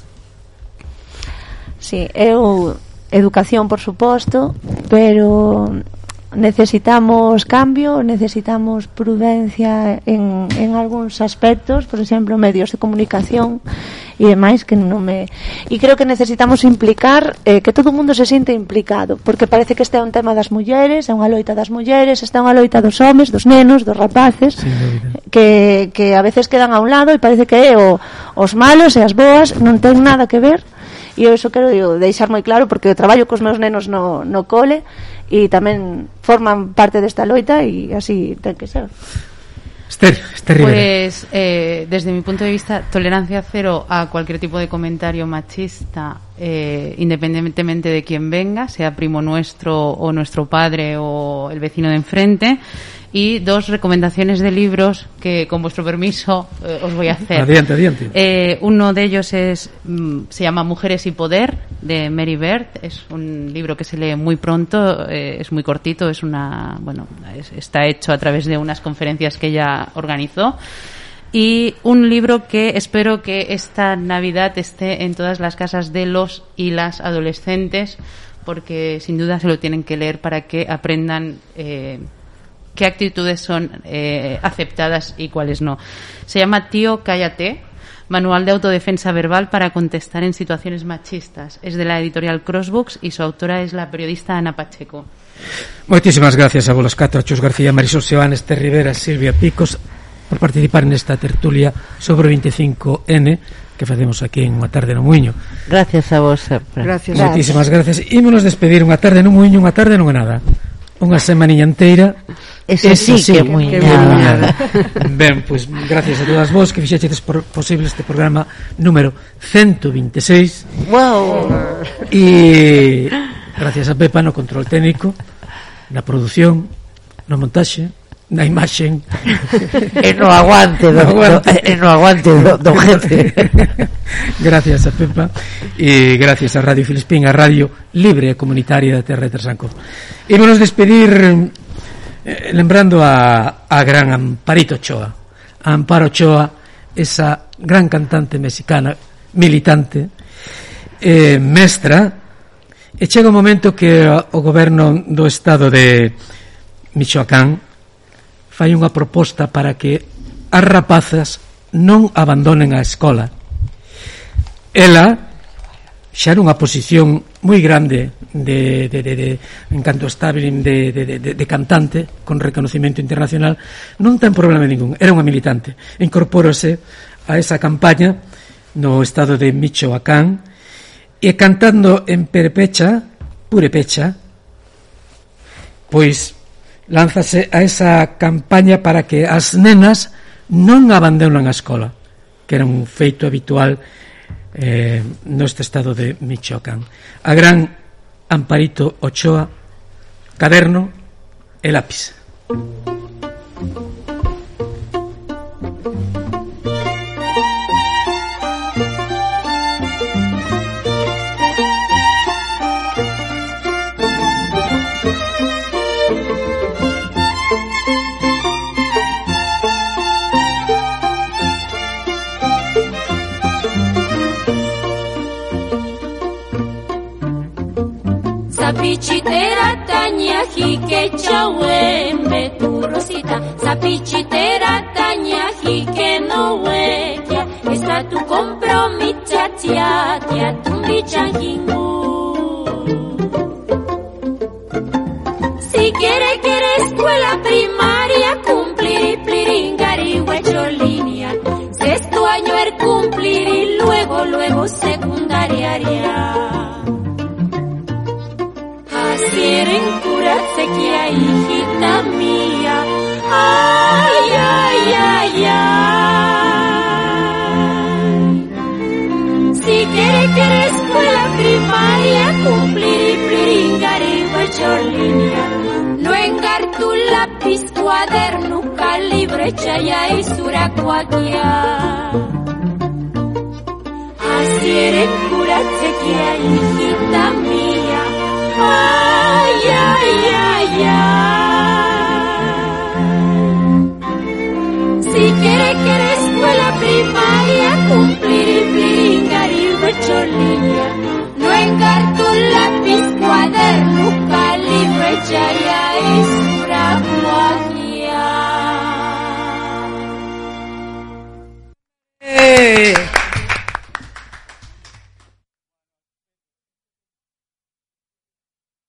Sí, eu educación por suposto, pero necesitamos cambio, necesitamos prudencia en algúns aspectos, por exemplo, medios de comunicación e demais que non me... E creo que necesitamos implicar, que todo o mundo se sinte implicado, porque parece que este é un tema das mulleres, é unha loita das mulleres, está unha loita dos homes, dos nenos, dos rapaces, que a veces quedan a un lado e parece que os malos e as boas non ten nada que ver. E eu iso quero deixar moi claro, porque eu traballo cos meus nenos no cole e tamén forman parte desta loita e así ten que ser. Esther Rivera. Pues desde mi punto de vista, tolerancia cero a cualquier tipo de comentario machista, independientemente de quién venga, sea primo nuestro o nuestro padre o el vecino de enfrente. Y 2 recomendaciones de libros que, con vuestro permiso, os voy a hacer. Adiante. Uno de ellos se llama Mujeres y Poder, de Mary Beard. Es un libro que se lee muy pronto, es muy cortito, está hecho a través de unas conferencias que ella organizó. Y un libro que espero que esta Navidad esté en todas las casas de los y las adolescentes, porque sin duda se lo tienen que leer para que aprendan qué actitudes son aceptadas y cuáles no. Se llama Tío, cállate, manual de autodefensa verbal para contestar en situaciones machistas. Es de la editorial Crossbooks y su autora es la periodista Ana Pacheco. Moitísimas gracias a vos catro, Chus García, Marisol Sebana, Esther Rivera, Silvia Picos, por participar nesta tertulia sobre o 25N que facemos aquí en Unha tarde no Muiño. Gracias a vos sempre. Moitísimas gracias. Ímonos despedir unha tarde no Muiño, unha tarde non é nada. Unha semaniña inteira. Eso sí que é moi nada. Ben, pois gracias a todas vos que fixechedes posible este programa número 126. Wow. E gracias a Pepa no control técnico, na produción, no montaxe, na imaxen e no aguante do jefe. Gracias a Pepa e gracias a Radio Filispín, a radio libre e comunitaria da Terra de Trasancos. E vamos despedir lembrando a gran Amparito Ochoa, a Amparo Ochoa, esa gran cantante mexicana, militante, mestra, e chega un momento que o goberno do estado de Michoacán fai unha proposta para que as rapazas non abandonen a escola. Ela xa era unha posición moi grande en canto estabilin de cantante con reconocimiento internacional, non ten problema ningún. Era unha militante, incorporose a esa campaña no estado de Michoacán e cantando en Purepecha, pois lánzase a esa campaña para que as nenas non abandonan a escola, que era un feito habitual neste estado de Michoacán. A gran Amparito Ochoa, caderno e lápiz. Sapichitera taña jique chawembe tu rosita, sapichitera taña jique no huequia, está tu compromiso tia tumbi changingu. Si quiere escuela primaria cumplir pliringari huecholínea, sexto año cumplir y luego secundaria. Quieren curarse que hay hijita mía, ay, ay, ay, ay. Si quiere escuela primaria cumplir pliringar y huecholínea, no engar tu lápiz, cuaderno, calibre, chaya y suracuaquia. Así eres curarse que hay hijita mía, ay, ay, ay, ay. Si quiere escuela primaria cumplir y pliringar y huecholínea, no engar tu lápiz, cuaderno, calibre, chaya